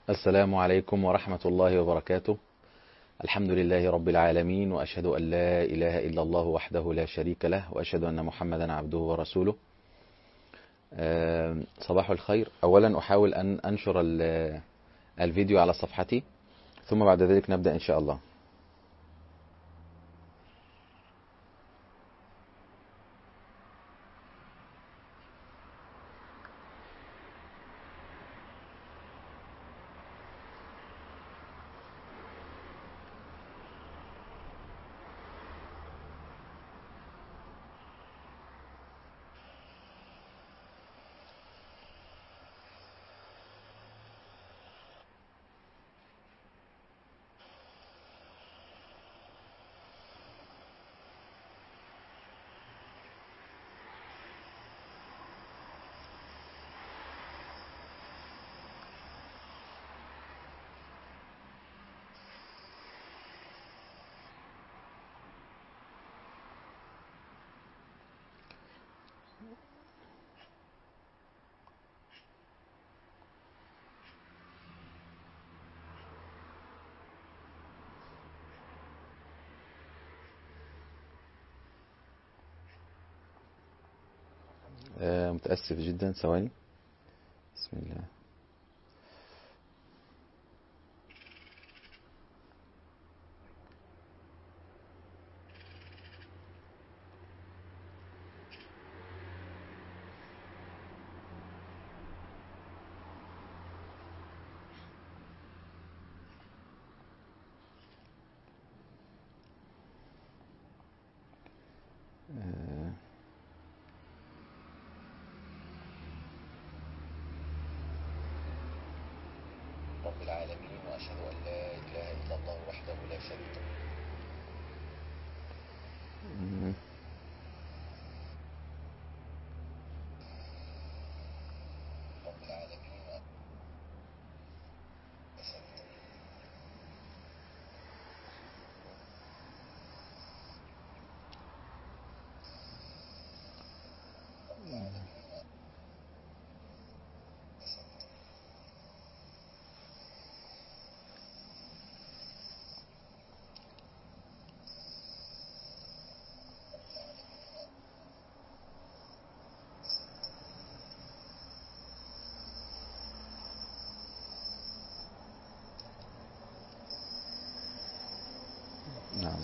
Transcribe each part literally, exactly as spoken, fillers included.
السلام عليكم ورحمة الله وبركاته. الحمد لله رب العالمين، وأشهد أن لا إله إلا الله وحده لا شريك له، وأشهد أن محمدا عبده ورسوله. صباح الخير. أولا أحاول أن أنشر الفيديو على صفحتي، ثم بعد ذلك نبدأ إن شاء الله. متأسف جدا، ثواني. بسم الله. رب العالمين، وأشهد أن لا إله إلا الله وحده لا شريك له. رب العالمين. نعم.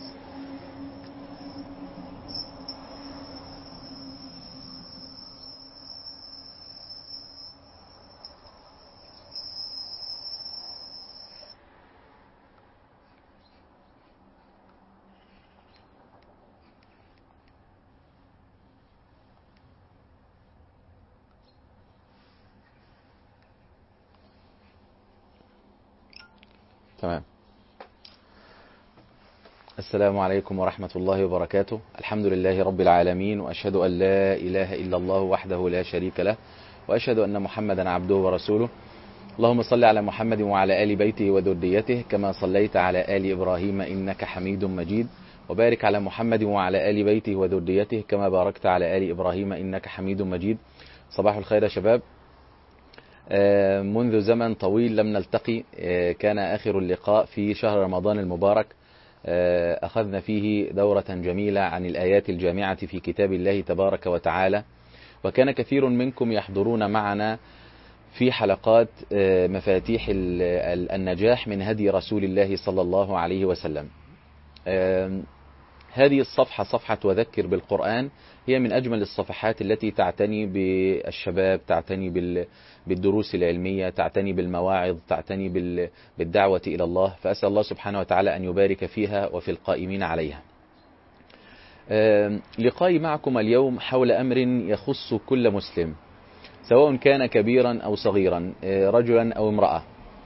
تمام. السلام عليكم ورحمة الله وبركاته. الحمد لله رب العالمين، وأشهد أن لا إله إلا الله وحده لا شريك له، وأشهد أن محمدا عبده ورسوله. اللهم صل على محمد وعلى آل بيته وذريته كما صليت على آل إبراهيم إنك حميد مجيد، وبارك على محمد وعلى آل بيته وذريته كما باركت على آل إبراهيم إنك حميد مجيد. صباح الخير يا شباب. منذ زمن طويل لم نلتقي. كان آخر اللقاء في شهر رمضان المبارك، أخذنا فيه دورة جميلة عن الآيات الجامعة في كتاب الله تبارك وتعالى، وكان كثير منكم يحضرون معنا في حلقات مفاتيح النجاح من هدي رسول الله صلى الله عليه وسلم. هذه الصفحة، صفحة وذكر بالقرآن، هي من أجمل الصفحات التي تعتني بالشباب، تعتني بالدروس العلمية، تعتني بالمواعظ، تعتني بالدعوة إلى الله. فأسأل الله سبحانه وتعالى أن يبارك فيها وفي القائمين عليها. لقائي معكم اليوم حول أمر يخص كل مسلم، سواء كان كبيرا أو صغيرا، رجلا أو امرأة.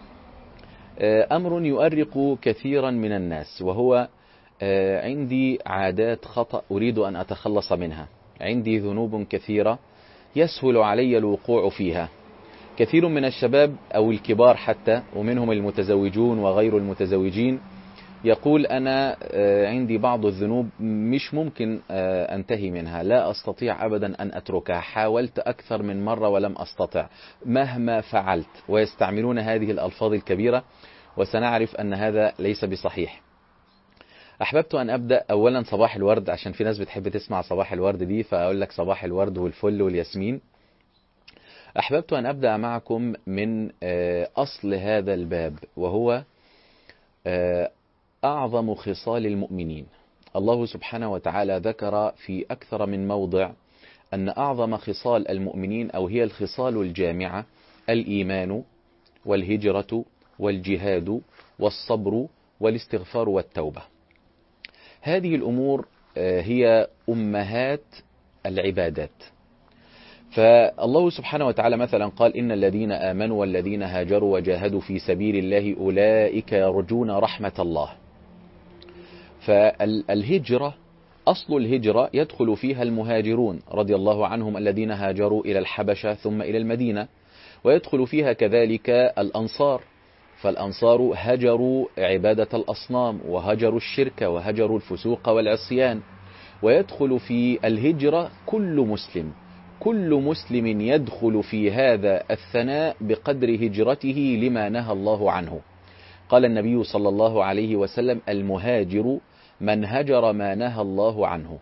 أمر يؤرق كثيرا من الناس، وهو عندي عادات خطأ أريد أن أتخلص منها. عندي ذنوب كثيرة يسهل علي الوقوع فيها. كثير من الشباب أو الكبار حتى، ومنهم المتزوجون وغير المتزوجين، يقول أنا عندي بعض الذنوب مش ممكن أنتهي منها، لا أستطيع أبدا أن أتركها، حاولت أكثر من مرة ولم أستطع مهما فعلت، ويستعملون هذه الألفاظ الكبيرة، وسنعرف أن هذا ليس بصحيح. أحببت أن أبدأ أولا صباح الورد، عشان في ناس بتحب تسمع صباح الورد دي، فأقول لك صباح الورد والفل والياسمين. أحببت أن أبدأ معكم من أصل هذا الباب، وهو أعظم خصال المؤمنين. الله سبحانه وتعالى ذكر في أكثر من موضع أن أعظم خصال المؤمنين، أو هي الخصال الجامعة، الإيمان والهجرة والجهاد والصبر والاستغفار والتوبة. هذه الأمور هي أمهات العبادات. فالله سبحانه وتعالى مثلا قال: إن الذين آمنوا والذين هاجروا وجاهدوا في سبيل الله أولئك يرجون رحمة الله. فالهجرة، أصل الهجرة يدخل فيها المهاجرون رضي الله عنهم الذين هاجروا إلى الحبشة ثم إلى المدينة، ويدخل فيها كذلك الأنصار، فالأنصار هجروا عبادة الأصنام وهجروا الشرك وهجروا الفسوق والعصيان. ويدخل في الهجرة كل مسلم، كل مسلم يدخل في هذا الثناء بقدر هجرته لما نهى الله عنه. قال النبي صلى الله عليه وسلم: المهاجر من هجر ما نهى الله عنه.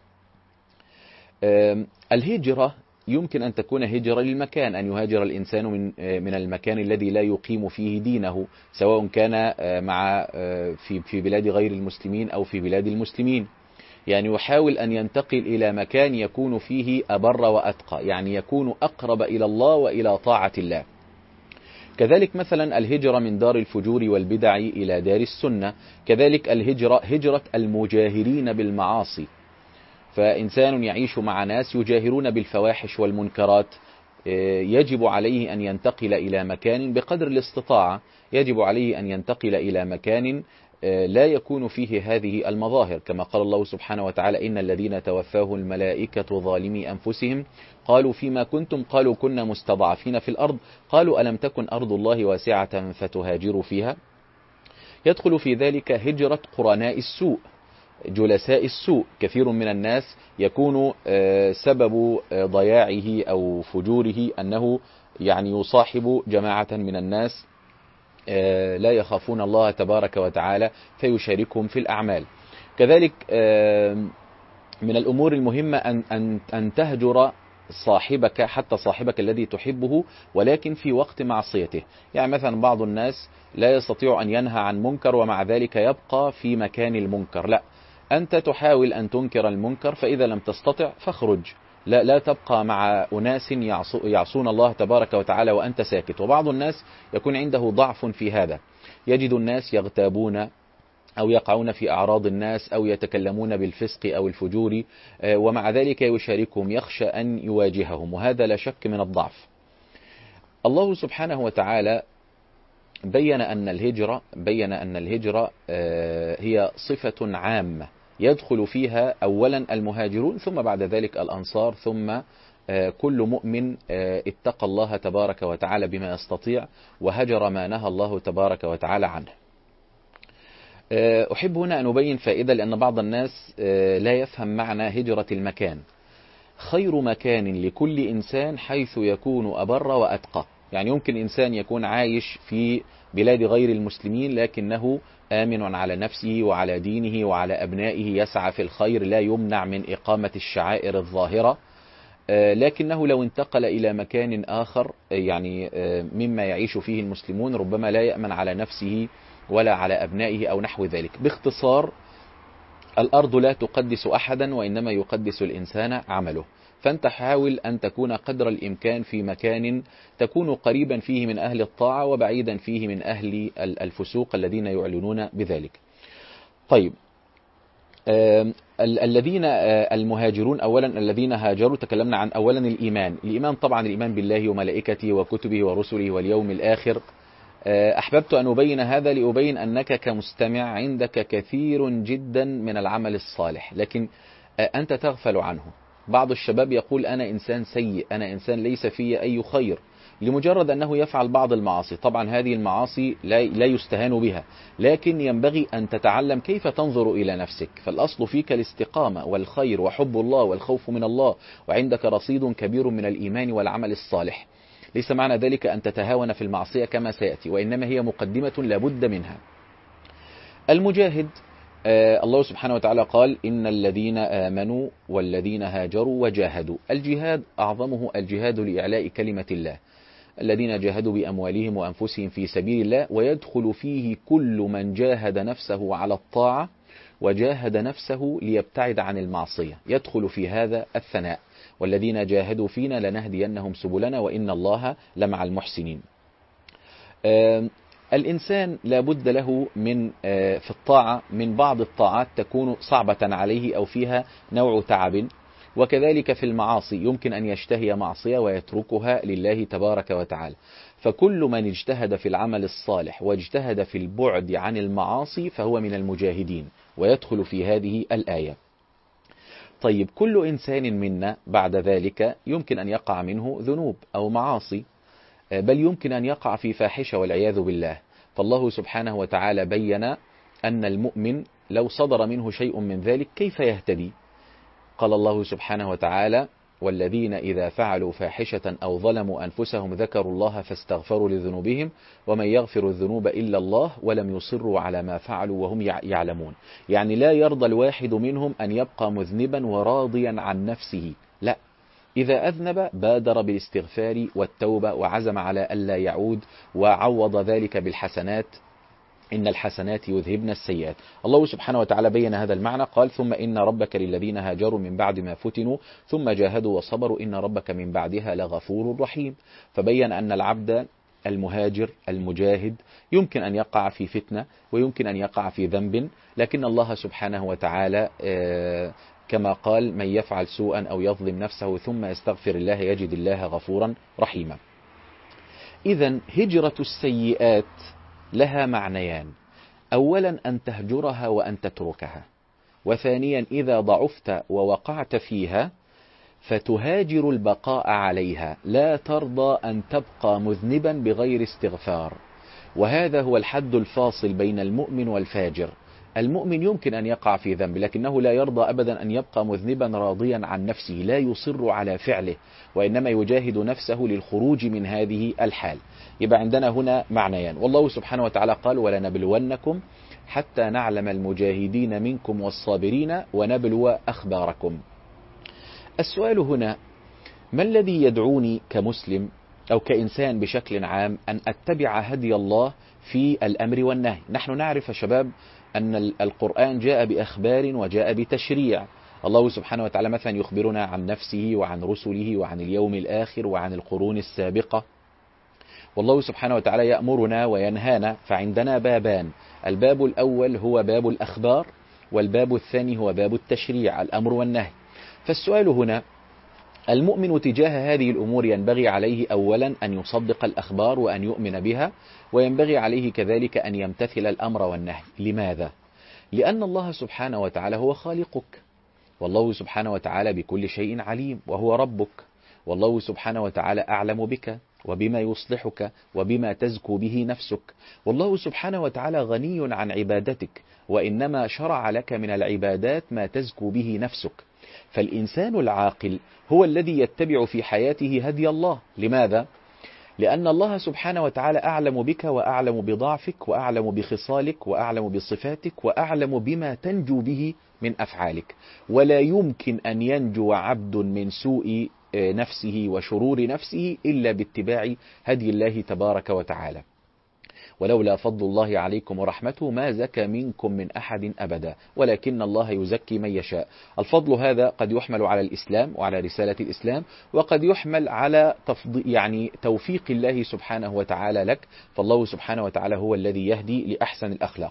الهجرة يمكن أن تكون هجرة للمكان، أن يهاجر الإنسان من من المكان الذي لا يقيم فيه دينه، سواء كان مع في في بلاد غير المسلمين أو في بلاد المسلمين، يعني يحاول أن ينتقل إلى مكان يكون فيه أبر وأتقى، يعني يكون أقرب إلى الله وإلى طاعة الله. كذلك مثلا الهجرة من دار الفجور والبدع إلى دار السنة. كذلك الهجرة هجرة المجاهرين بالمعاصي، فإنسان يعيش مع ناس يجاهرون بالفواحش والمنكرات، يجب عليه أن ينتقل إلى مكان بقدر الاستطاعة، يجب عليه أن ينتقل إلى مكان لا يكون فيه هذه المظاهر، كما قال الله سبحانه وتعالى: إن الذين توفاهم الملائكة ظالمي أنفسهم قالوا فيما كنتم قالوا كنا مستضعفين في الأرض قالوا ألم تكن أرض الله واسعة فتهاجروا فيها. يدخل في ذلك هجرة قرناء السوء، جلساء السوء. كثير من الناس يكون سبب ضياعه أو فجوره أنه يعني يصاحب جماعة من الناس لا يخافون الله تبارك وتعالى فيشاركهم في الأعمال. كذلك من الأمور المهمة أن أن أن تهجر صاحبك، حتى صاحبك الذي تحبه، ولكن في وقت معصيته. يعني مثلا بعض الناس لا يستطيع أن ينهى عن منكر ومع ذلك يبقى في مكان المنكر، لا، أنت تحاول أن تنكر المنكر، فإذا لم تستطع فاخرج، لا لا تبقى مع أناس يعصون الله تبارك وتعالى وأنت ساكت. وبعض الناس يكون عنده ضعف في هذا، يجد الناس يغتابون أو يقعون في أعراض الناس أو يتكلمون بالفسق أو الفجور، ومع ذلك يشاركهم، يخشى أن يواجههم، وهذا لا شك من الضعف. الله سبحانه وتعالى بين أن الهجرة بين أن الهجرة هي صفة عامة يدخل فيها أولا المهاجرون، ثم بعد ذلك الأنصار، ثم كل مؤمن اتقى الله تبارك وتعالى بما يستطيع وهجر ما نهى الله تبارك وتعالى عنه. أحب هنا أن أبين فائدة، لأن بعض الناس لا يفهم معنى هجرة المكان. خير مكان لكل إنسان حيث يكون أبر وأتقى. يعني يمكن إنسان يكون عايش في بلاد غير المسلمين لكنه آمن على نفسه وعلى دينه وعلى أبنائه، يسعى في الخير، لا يمنع من إقامة الشعائر الظاهرة، لكنه لو انتقل إلى مكان آخر يعني مما يعيش فيه المسلمون ربما لا يأمن على نفسه ولا على أبنائه أو نحو ذلك. باختصار، الأرض لا تقدس أحدا وإنما يقدس الإنسان عمله. فأنت حاول أن تكون قدر الإمكان في مكان تكون قريبا فيه من أهل الطاعة وبعيدا فيه من أهل الفسوق الذين يعلنون بذلك. طيب، الذين المهاجرون أولا الذين هاجروا، تكلمنا عن أولا الإيمان. الإيمان طبعا الإيمان بالله وملائكته وكتبه ورسله واليوم الآخر. أحببت أن أبين هذا لأبين أنك كمستمع عندك كثير جدا من العمل الصالح، لكن أنت تغفل عنه. بعض الشباب يقول: أنا إنسان سيء، أنا إنسان ليس في أي خير، لمجرد أنه يفعل بعض المعاصي. طبعا هذه المعاصي لا لا يستهان بها، لكن ينبغي أن تتعلم كيف تنظر إلى نفسك. فالأصل فيك الاستقامة والخير وحب الله والخوف من الله، وعندك رصيد كبير من الإيمان والعمل الصالح. ليس معنى ذلك أن تتهاون في المعصية كما سيأتي، وإنما هي مقدمة لابد منها. المجاهد آه الله سبحانه وتعالى قال: إن الذين آمنوا والذين هاجروا وجاهدوا. الجهاد أعظمه الجهاد لإعلاء كلمة الله، الذين جاهدوا بأموالهم وأنفسهم في سبيل الله، ويدخل فيه كل من جاهد نفسه على الطاعة وجاهد نفسه ليبتعد عن المعصية، يدخل في هذا الثناء: والذين جاهدوا فينا لنهدينهم سبلنا وإن الله لمع المحسنين. آه الإنسان لا بد له من في الطاعة من بعض الطاعات تكون صعبة عليه أو فيها نوع تعب، وكذلك في المعاصي يمكن أن يشتهي معصية ويتركها لله تبارك وتعالى. فكل من اجتهد في العمل الصالح واجتهد في البعد عن المعاصي فهو من المجاهدين، ويدخل في هذه الآية. طيب، كل إنسان منا بعد ذلك يمكن أن يقع منه ذنوب أو معاصي، بل يمكن أن يقع في فاحشة والعياذ بالله. فالله سبحانه وتعالى بين أن المؤمن لو صدر منه شيء من ذلك كيف يهتدي. قال الله سبحانه وتعالى: والذين إذا فعلوا فاحشة أو ظلموا أنفسهم ذكروا الله فاستغفروا لذنوبهم ومن يغفر الذنوب إلا الله ولم يصروا على ما فعلوا وهم يعلمون. يعني لا يرضى الواحد منهم أن يبقى مذنبا وراضيا عن نفسه، لا، إذا أذنب بادر بالاستغفار والتوبة وعزم على ألا يعود، وعوض ذلك بالحسنات، إن الحسنات يذهبن السيئات. الله سبحانه وتعالى بين هذا المعنى، قال: ثم إن ربك للذين هاجروا من بعد ما فتنوا ثم جاهدوا وصبروا إن ربك من بعدها لغفور رحيم. فبين أن العبد المهاجر المجاهد يمكن أن يقع في فتنة ويمكن أن يقع في ذنب، لكن الله سبحانه وتعالى آه كما قال: من يفعل سوءا أو يظلم نفسه ثم يستغفر الله يجد الله غفورا رحيما. إذن هجرة السيئات لها معنيان: أولا أن تهجرها وأن تتركها، وثانيا إذا ضعفت ووقعت فيها فتهاجر البقاء عليها، لا ترضى أن تبقى مذنبا بغير استغفار. وهذا هو الحد الفاصل بين المؤمن والفاجر. المؤمن يمكن أن يقع في ذنب، لكنه لا يرضى أبدا أن يبقى مذنبا راضيا عن نفسه، لا يصر على فعله، وإنما يجاهد نفسه للخروج من هذه الحال. يبقى عندنا هنا معنيان، والله سبحانه وتعالى قال: ولنبلونكم حتى نعلم المجاهدين منكم والصابرين ونبلو أخباركم. السؤال هنا: ما الذي يدعوني كمسلم أو كإنسان بشكل عام أن أتبع هدي الله في الأمر والنهي؟ نحن نعرف يا شباب أن القرآن جاء بأخبار وجاء بتشريع. الله سبحانه وتعالى مثلا يخبرنا عن نفسه وعن رسله وعن اليوم الآخر وعن القرون السابقة، والله سبحانه وتعالى يأمرنا وينهانا. فعندنا بابان: الباب الأول هو باب الأخبار، والباب الثاني هو باب التشريع، الأمر والنهي. فالسؤال هنا: المؤمن تجاه هذه الأمور ينبغي عليه أولا أن يصدق الأخبار وأن يؤمن بها، وينبغي عليه كذلك أن يمتثل الأمر والنهي. لماذا؟ لأن الله سبحانه وتعالى هو خالقك، والله سبحانه وتعالى بكل شيء عليم، وهو ربك، والله سبحانه وتعالى أعلم بك وبما يصلحك وبما تزكو به نفسك، والله سبحانه وتعالى غني عن عبادتك، وإنما شرع لك من العبادات ما تزكو به نفسك. فالإنسان العاقل هو الذي يتبع في حياته هدي الله. لماذا؟ لأن الله سبحانه وتعالى أعلم بك وأعلم بضعفك وأعلم بخصالك وأعلم بصفاتك وأعلم بما تنجو به من أفعالك، ولا يمكن أن ينجو عبد من سوء نفسه وشرور نفسه إلا باتباع هدي الله تبارك وتعالى. ولولا فضل الله عليكم ورحمته ما زكى منكم من أحد أبدا ولكن الله يزكي من يشاء. الفضل هذا قد يحمل على الإسلام وعلى رسالة الإسلام، وقد يحمل على تفضيل يعني توفيق الله سبحانه وتعالى لك، فالله سبحانه وتعالى هو الذي يهدي لأحسن الأخلاق.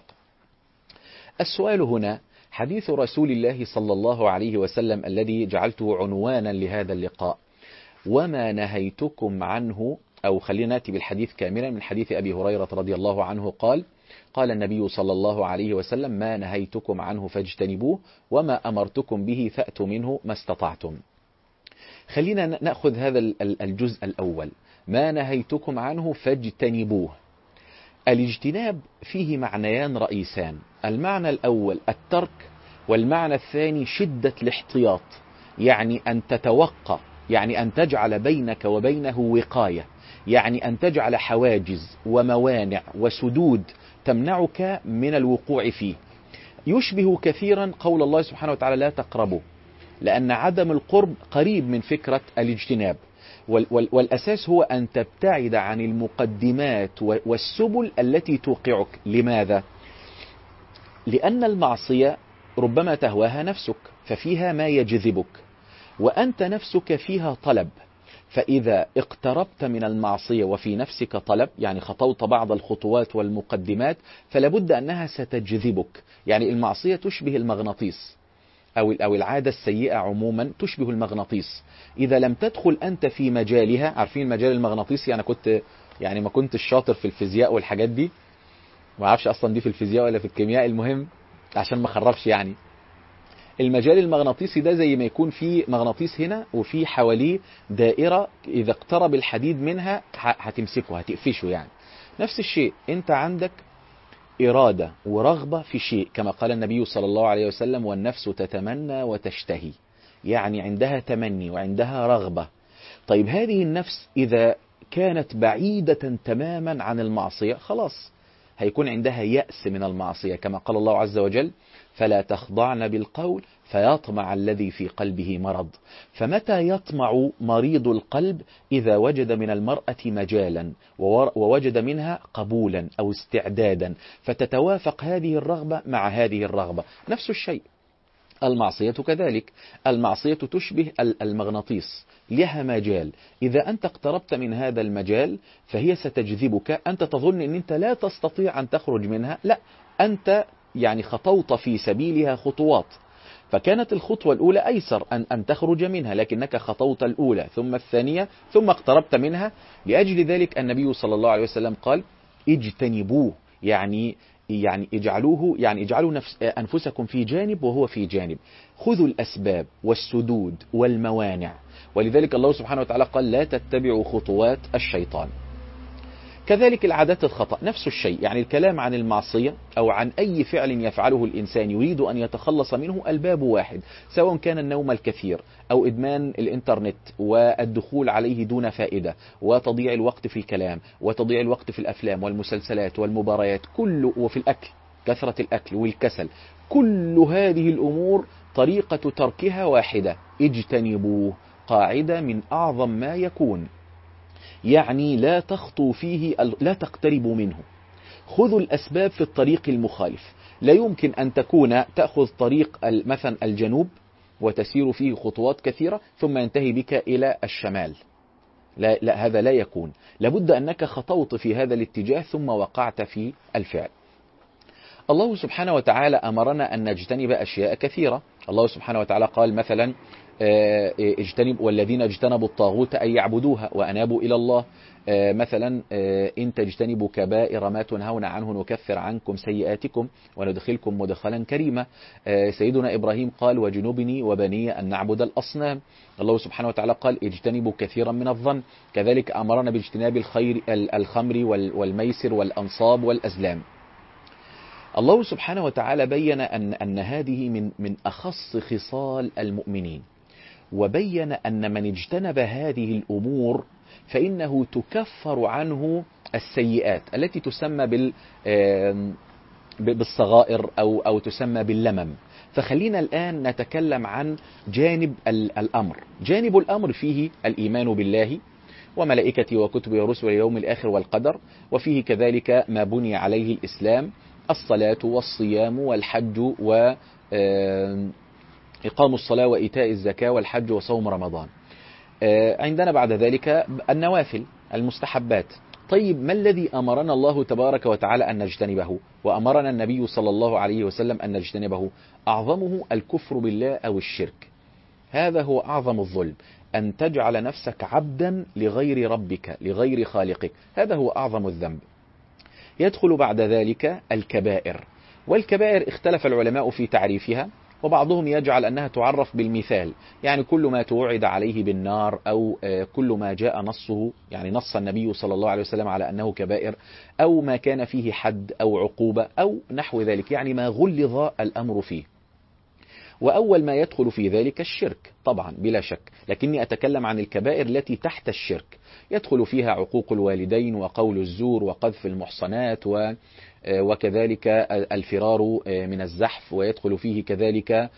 السؤال هنا: حديث رسول الله صلى الله عليه وسلم الذي جعلته عنوانا لهذا اللقاء: وما نهيتكم عنه، أو خلينا نأتي بالحديث كاملا من حديث أبي هريرة رضي الله عنه قال: قال النبي صلى الله عليه وسلم: ما نهيتكم عنه فاجتنبوه وما أمرتكم به فأتوا منه ما استطعتم. خلينا نأخذ هذا الجزء الأول: ما نهيتكم عنه فاجتنبوه. الاجتناب فيه معنيان رئيسان، المعنى الأول الترك، والمعنى الثاني شدة الاحتياط، يعني أن تتوقى، يعني أن تجعل بينك وبينه وقاية، يعني أن تجعل حواجز وموانع وسدود تمنعك من الوقوع فيه. يشبه كثيرا قول الله سبحانه وتعالى لا تقربوا، لأن عدم القرب قريب من فكرة الاجتناب، والأساس هو أن تبتعد عن المقدمات والسبل التي توقعك. لماذا؟ لأن المعصية ربما تهواها نفسك ففيها ما يجذبك، وأنت نفسك فيها طلب، فإذا اقتربت من المعصية وفي نفسك طلب، يعني خطوت بعض الخطوات والمقدمات، فلابد أنها ستجذبك. يعني المعصية تشبه المغناطيس، أو أو العادة السيئة عموما تشبه المغناطيس. إذا لم تدخل أنت في مجالها، عارفين مجال المغناطيسي؟ أنا كنت يعني ما كنتش شاطر في الفيزياء والحاجات دي، ما أعرفش أصلا دي في الفيزياء ولا في الكيمياء، المهم عشان ما خربش. يعني المجال المغناطيسي ده زي ما يكون في مغناطيس هنا وفي حواليه دائرة، إذا اقترب الحديد منها هتمسكه هتقفشه. يعني نفس الشيء، أنت عندك إرادة ورغبة في شيء، كما قال النبي صلى الله عليه وسلم والنفس تتمنى وتشتهي، يعني عندها تمني وعندها رغبة. طيب هذه النفس إذا كانت بعيدة تماما عن المعصية خلاص هيكون عندها يأس من المعصية، كما قال الله عز وجل فلا تخضعن بالقول فيطمع الذي في قلبه مرض. فمتى يطمع مريض القلب؟ إذا وجد من المرأة مجالا ووجد منها قبولا أو استعدادا، فتتوافق هذه الرغبة مع هذه الرغبة. نفس الشيء المعصية كذلك، المعصية تشبه المغناطيس، لها مجال، إذا أنت اقتربت من هذا المجال فهي ستجذبك. أنت تظن أن أنت لا تستطيع أن تخرج منها، لا، أنت يعني خطوت في سبيلها خطوات، فكانت الخطوة الأولى أيسر أن أن تخرج منها، لكنك خطوت الأولى ثم الثانية ثم اقتربت منها. لأجل ذلك النبي صلى الله عليه وسلم قال اجتنبوه، يعني يعني اجعلوه، يعني اجعلوا نفس أنفسكم في جانب وهو في جانب. خذوا الأسباب والسدود والموانع، ولذلك الله سبحانه وتعالى قال لا تتبعوا خطوات الشيطان. كذلك العادات الخطأ نفس الشيء، يعني الكلام عن المعصية أو عن أي فعل يفعله الإنسان يريد أن يتخلص منه الباب واحد، سواء كان النوم الكثير أو إدمان الإنترنت والدخول عليه دون فائدة وتضييع الوقت في الكلام وتضييع الوقت في الأفلام والمسلسلات والمباريات، كل وفي الأكل كثرة الأكل والكسل، كل هذه الأمور طريقة تركها واحدة، اجتنبوه، قاعدة من أعظم ما يكون، يعني لا تخطوا فيه، لا تقتربوا منه. خذوا الأسباب في الطريق المخالف، لا يمكن أن تكون تأخذ طريق مثلا الجنوب وتسير فيه خطوات كثيرة ثم ينتهي بك إلى الشمال، لا, لا هذا لا يكون، لابد أنك خطوت في هذا الاتجاه ثم وقعت في الفعل. الله سبحانه وتعالى أمرنا أن نجتنب أشياء كثيرة. الله سبحانه وتعالى قال مثلا اجتنب والذين اجتنبوا الطاغوت أن يعبدوها وأنابوا إلى الله. مثلا إن تجتنبوا كبائر ما تنهون عنه نكفر عنكم سيئاتكم وندخلكم مدخلا كريما. سيدنا إبراهيم قال وجنبني وبني أن نعبد الأصنام. الله سبحانه وتعالى قال اجتنبوا كثيرا من الظن. كذلك أمرنا باجتناب الخير الخمر والميسر والأنصاب والأزلام. الله سبحانه وتعالى بين أن أن هذه من من أخص خصال المؤمنين، وبين أن من اجتنب هذه الأمور فإنه تكفر عنه السيئات التي تسمى بال بالصغائر أو أو تسمى باللمم. فخلينا الآن نتكلم عن جانب الأمر. جانب الأمر فيه الإيمان بالله وملائكته وكتبه ورسله واليوم الآخر والقدر، وفيه كذلك ما بني عليه الإسلام: الصلاة والصيام والحج وإقام الصلاة وإيتاء الزكاة والحج وصوم رمضان. عندنا بعد ذلك النوافل المستحبات. طيب ما الذي أمرنا الله تبارك وتعالى أن نجتنبه وأمرنا النبي صلى الله عليه وسلم أن نجتنبه؟ أعظمه الكفر بالله أو الشرك. هذا هو أعظم الظلم، أن تجعل نفسك عبدا لغير ربك لغير خالقك، هذا هو أعظم الذنب. يدخل بعد ذلك الكبائر، والكبائر اختلف العلماء في تعريفها. وبعضهم يجعل أنها تعرف بالمثال، يعني كل ما توعد عليه بالنار أو كل ما جاء نصه، يعني نص النبي صلى الله عليه وسلم على أنه كبائر، أو ما كان فيه حد أو عقوبة أو نحو ذلك، يعني ما غلظ الأمر فيه. وأول ما يدخل في ذلك الشرك طبعا بلا شك، لكني أتكلم عن الكبائر التي تحت الشرك، يدخل فيها عقوق الوالدين وقول الزور وقذف المحصنات و وكذلك الفرار من الزحف، ويدخل فيه كذلك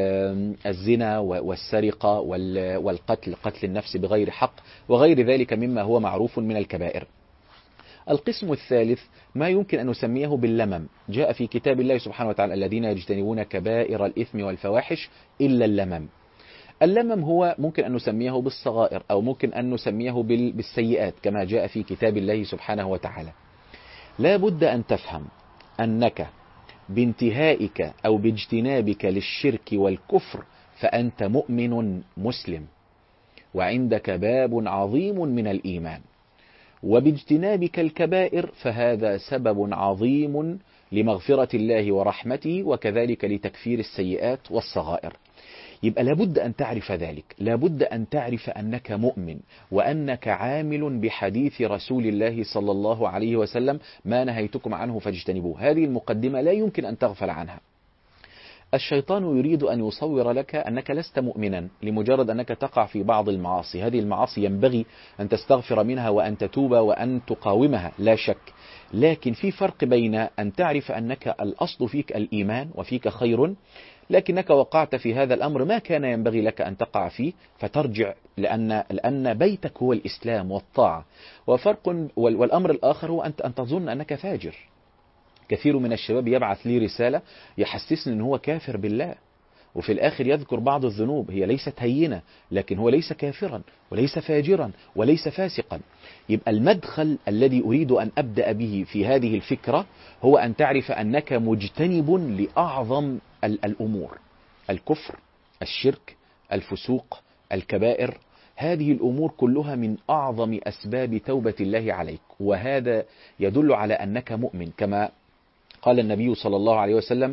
الزنا والسرقة والقتل، قتل النفس بغير حق وغير ذلك مما هو معروف من الكبائر. القسم الثالث ما يمكن أن نسميه باللمم، جاء في كتاب الله سبحانه وتعالى الذين يجتنبون كبائر الإثم والفواحش إلا اللمم. اللمم هو ممكن أن نسميه بالصغائر أو ممكن أن نسميه بالسيئات كما جاء في كتاب الله سبحانه وتعالى. لا بد أن تفهم أنك بانتهائك أو باجتنابك للشرك والكفر فأنت مؤمن مسلم وعندك باب عظيم من الإيمان، وباجتنابك الكبائر فهذا سبب عظيم لمغفرة الله ورحمته وكذلك لتكفير السيئات والصغائر. يبقى لابد أن تعرف ذلك، لابد أن تعرف أنك مؤمن وأنك عامل بحديث رسول الله صلى الله عليه وسلم ما نهيتكم عنه فاجتنبوه. هذه المقدمة لا يمكن أن تغفل عنها. الشيطان يريد أن يصور لك أنك لست مؤمنا لمجرد أنك تقع في بعض المعاصي، هذه المعاصي ينبغي أن تستغفر منها وأن تتوب وأن تقاومها لا شك، لكن في فرق بين أن تعرف أنك الأصل فيك الإيمان وفيك خير، لكنك وقعت في هذا الأمر ما كان ينبغي لك أن تقع فيه فترجع لأن, لأن بيتك هو الإسلام والطاعة، وفرق. والأمر الآخر هو أن تظن أنك فاجر. كثير من الشباب يبعث لي رسالة يحسسني أنه هو كافر بالله، وفي الآخر يذكر بعض الذنوب هي ليست هينة، لكن هو ليس كافرا وليس فاجرا وليس فاسقا. يبقى المدخل الذي أريد أن أبدأ به في هذه الفكرة هو أن تعرف أنك مجتنب لأعظم الأمور، الكفر، الشرك، الفسوق، الكبائر. هذه الأمور كلها من أعظم أسباب توبة الله عليك، وهذا يدل على أنك مؤمن كما قال النبي صلى الله عليه وسلم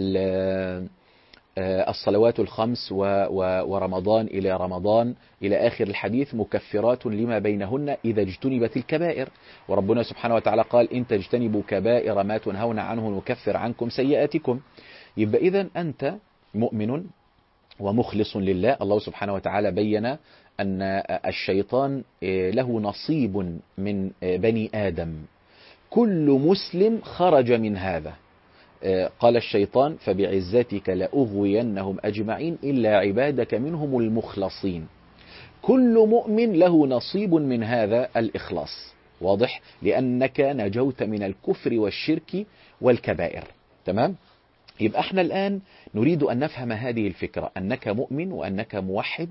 الصلوات الخمس ورمضان إلى رمضان إلى آخر الحديث مكفرات لما بينهن إذا اجتنبت الكبائر، وربنا سبحانه وتعالى قال إن تجتنبوا كبائر ما تنهون عنه نكفر عنكم سيئاتكم. يبقى إذن أنت مؤمن ومخلص لله. الله سبحانه وتعالى بين أن الشيطان له نصيب من بني آدم، كل مسلم خرج من هذا. قال الشيطان فبعزتك لأغوينهم أجمعين إلا عبادك منهم المخلصين. كل مؤمن له نصيب من هذا الإخلاص، واضح؟ لأنك نجوت من الكفر والشرك والكبائر. تمام؟ يبقى احنا الآن نريد أن نفهم هذه الفكرة، أنك مؤمن وأنك موحد،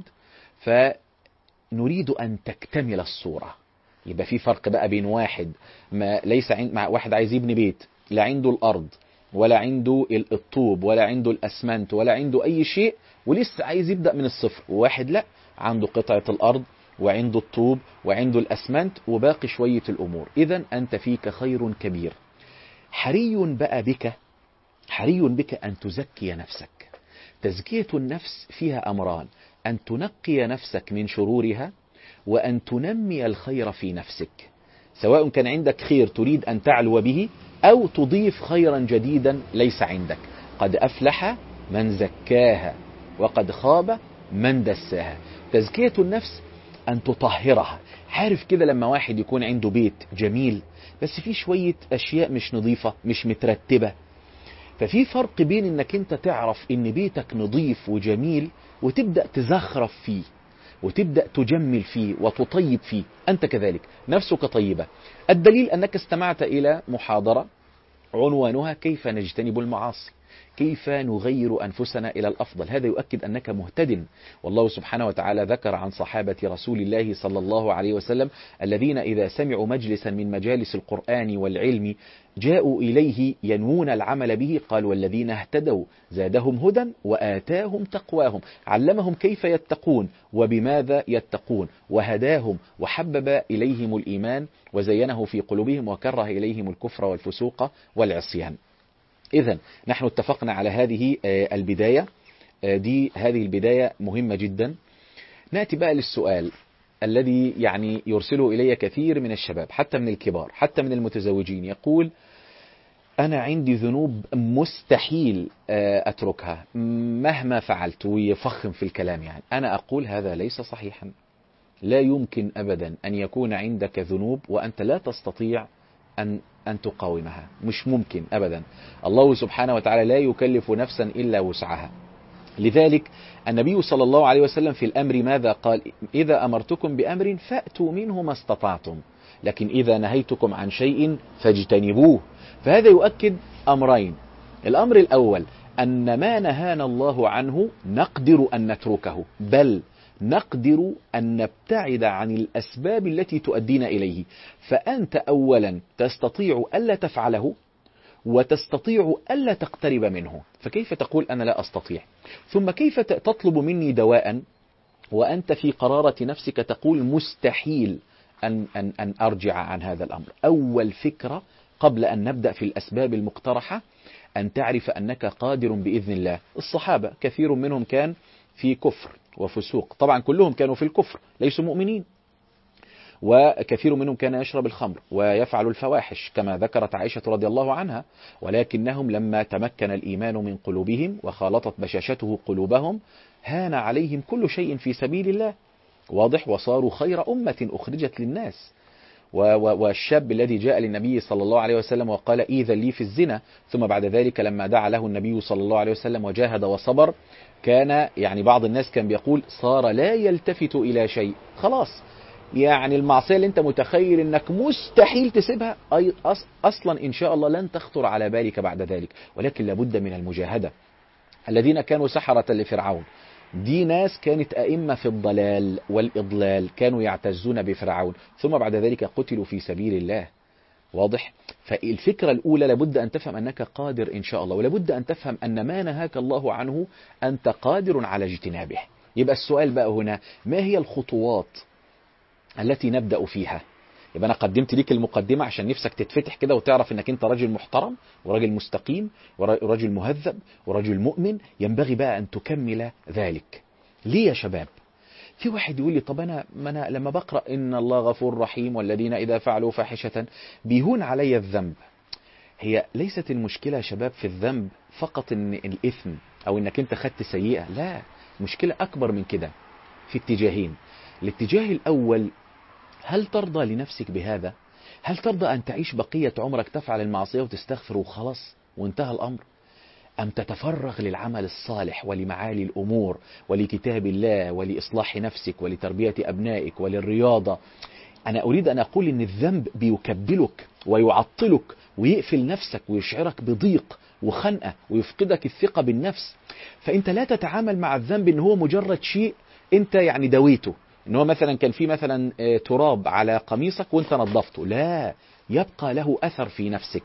فنريد أن تكتمل الصورة. يبقى في فرق بقى بين واحد ما ليس عند مع واحد عايز يبني بيت، لا عنده الأرض ولا عنده الطوب ولا عنده الأسمنت ولا عنده أي شيء ولسه عايز يبدأ من الصفر، وواحد لا عنده قطعة الأرض وعنده الطوب وعنده الأسمنت وباقي شوية الأمور. إذن أنت فيك خير كبير. حري بقى بك حري بك أن تزكي نفسك. تزكية النفس فيها أمران: أن تنقي نفسك من شرورها، وأن تنمي الخير في نفسك، سواء كان عندك خير تريد أن تعلو به أو تضيف خيرا جديدا ليس عندك. قد أفلح من زكاها وقد خاب من دساها. تزكية النفس أن تطهرها. عارف كده لما واحد يكون عنده بيت جميل بس فيه شوية أشياء مش نظيفة مش مترتبة، ففي فرق بين انك انت تعرف ان بيتك نظيف وجميل وتبدأ تزخرف فيه وتبدأ تجمل فيه وتطيب فيه، أنت كذلك نفسك طيبة. الدليل أنك استمعت إلى محاضرة عنوانها كيف نجتنب المعاصي، كيف نغير أنفسنا إلى الأفضل. هذا يؤكد أنك مهتد. والله سبحانه وتعالى ذكر عن صحابة رسول الله صلى الله عليه وسلم الذين إذا سمعوا مجلسا من مجالس القرآن والعلم جاءوا إليه ينوون العمل به، قال والذين اهتدوا زادهم هدى وآتاهم تقواهم. علمهم كيف يتقون وبماذا يتقون، وهداهم وحبب إليهم الإيمان وزينه في قلوبهم وكره إليهم الكفر والفسوق والعصيان. إذن نحن اتفقنا على هذه البداية دي هذه البداية مهمة جدا. نأتي بقى للسؤال الذي يعني يرسله إلي كثير من الشباب، حتى من الكبار، حتى من المتزوجين، يقول أنا عندي ذنوب مستحيل أتركها مهما فعلت، ويفخم في الكلام. يعني أنا أقول هذا ليس صحيحا. لا يمكن أبدا أن يكون عندك ذنوب وأنت لا تستطيع أن أن تقاومها، مش ممكن أبدا. الله سبحانه وتعالى لا يكلف نفسا إلا وسعها. لذلك النبي صلى الله عليه وسلم في الأمر ماذا قال؟ إذا أمرتكم بأمر فأتوا منه ما استطعتم، لكن إذا نهيتكم عن شيء فاجتنبوه. فهذا يؤكد أمرين. الأمر الأول أن ما نهانا الله عنه نقدر أن نتركه، بل نقدر أن نبتعد عن الأسباب التي تؤدينا إليه. فأنت أولا تستطيع ألا تفعله، وتستطيع ألا تقترب منه، فكيف تقول أنا لا أستطيع؟ ثم كيف تطلب مني دواء وأنت في قرارة نفسك تقول مستحيل أن, أن, أن أرجع عن هذا الأمر؟ أول فكرة قبل أن نبدأ في الأسباب المقترحة أن تعرف أنك قادر بإذن الله. الصحابة كثير منهم كان في كفر وفسوق، طبعا كلهم كانوا في الكفر ليسوا مؤمنين، وكثير منهم كان يشرب الخمر ويفعل الفواحش كما ذكرت عائشة رضي الله عنها، ولكنهم لما تمكن الإيمان من قلوبهم وخالطت بشاشته قلوبهم هان عليهم كل شيء في سبيل الله، واضح، وصاروا خير أمة أخرجت للناس. والشاب الذي جاء للنبي صلى الله عليه وسلم وقال إذا لي في الزنا، ثم بعد ذلك لما دعا له النبي صلى الله عليه وسلم وجاهد وصبر، كان يعني بعض الناس كان بيقول صار لا يلتفت إلى شيء، خلاص يعني المعصية اللي انت متخيل انك مستحيل تسيبها اصلا ان شاء الله لن تخطر على بالك بعد ذلك، ولكن لابد من المجاهدة. الذين كانوا سحرة لفرعون دي ناس كانت أئمة في الضلال والإضلال، كانوا يعتزون بفرعون، ثم بعد ذلك قتلوا في سبيل الله، واضح. فالفكرة الأولى لابد أن تفهم أنك قادر إن شاء الله، ولابد أن تفهم أن ما نهاك الله عنه أنت قادر على اجتنابه. يبقى السؤال بقى هنا ما هي الخطوات التي نبدأ فيها؟ يبقى أنا قدمت ليك المقدمة عشان نفسك تتفتح كده وتعرف أنك أنت راجل محترم وراجل مستقيم وراجل مهذب وراجل مؤمن، ينبغي بقى أن تكمل ذلك. ليه يا شباب؟ في واحد يقول لي طب أنا, ما أنا لما بقرأ إن الله غفور رحيم والذين إذا فعلوا فاحشة بيهون علي الذنب. هي ليست المشكلة يا شباب في الذنب فقط إن الإثم أو إنك أنت خدت سيئة، لا، مشكلة أكبر من كده في اتجاهين. الاتجاه الأول، هل ترضى لنفسك بهذا؟ هل ترضى أن تعيش بقية عمرك تفعل المعصية وتستغفر وخلاص وانتهى الأمر؟ أم تتفرغ للعمل الصالح ولمعالي الأمور ولكتاب الله ولإصلاح نفسك ولتربية أبنائك وللرياضة؟ أنا أريد أن أقول إن الذنب بيكبلك ويعطلك ويقفل نفسك ويشعرك بضيق وخنقة ويفقدك الثقة بالنفس. فأنت لا تتعامل مع الذنب إن هو مجرد شيء أنت يعني دويته، إن هو مثلا كان في مثلا تراب على قميصك وأنت نظفته، لا، يبقى له أثر في نفسك،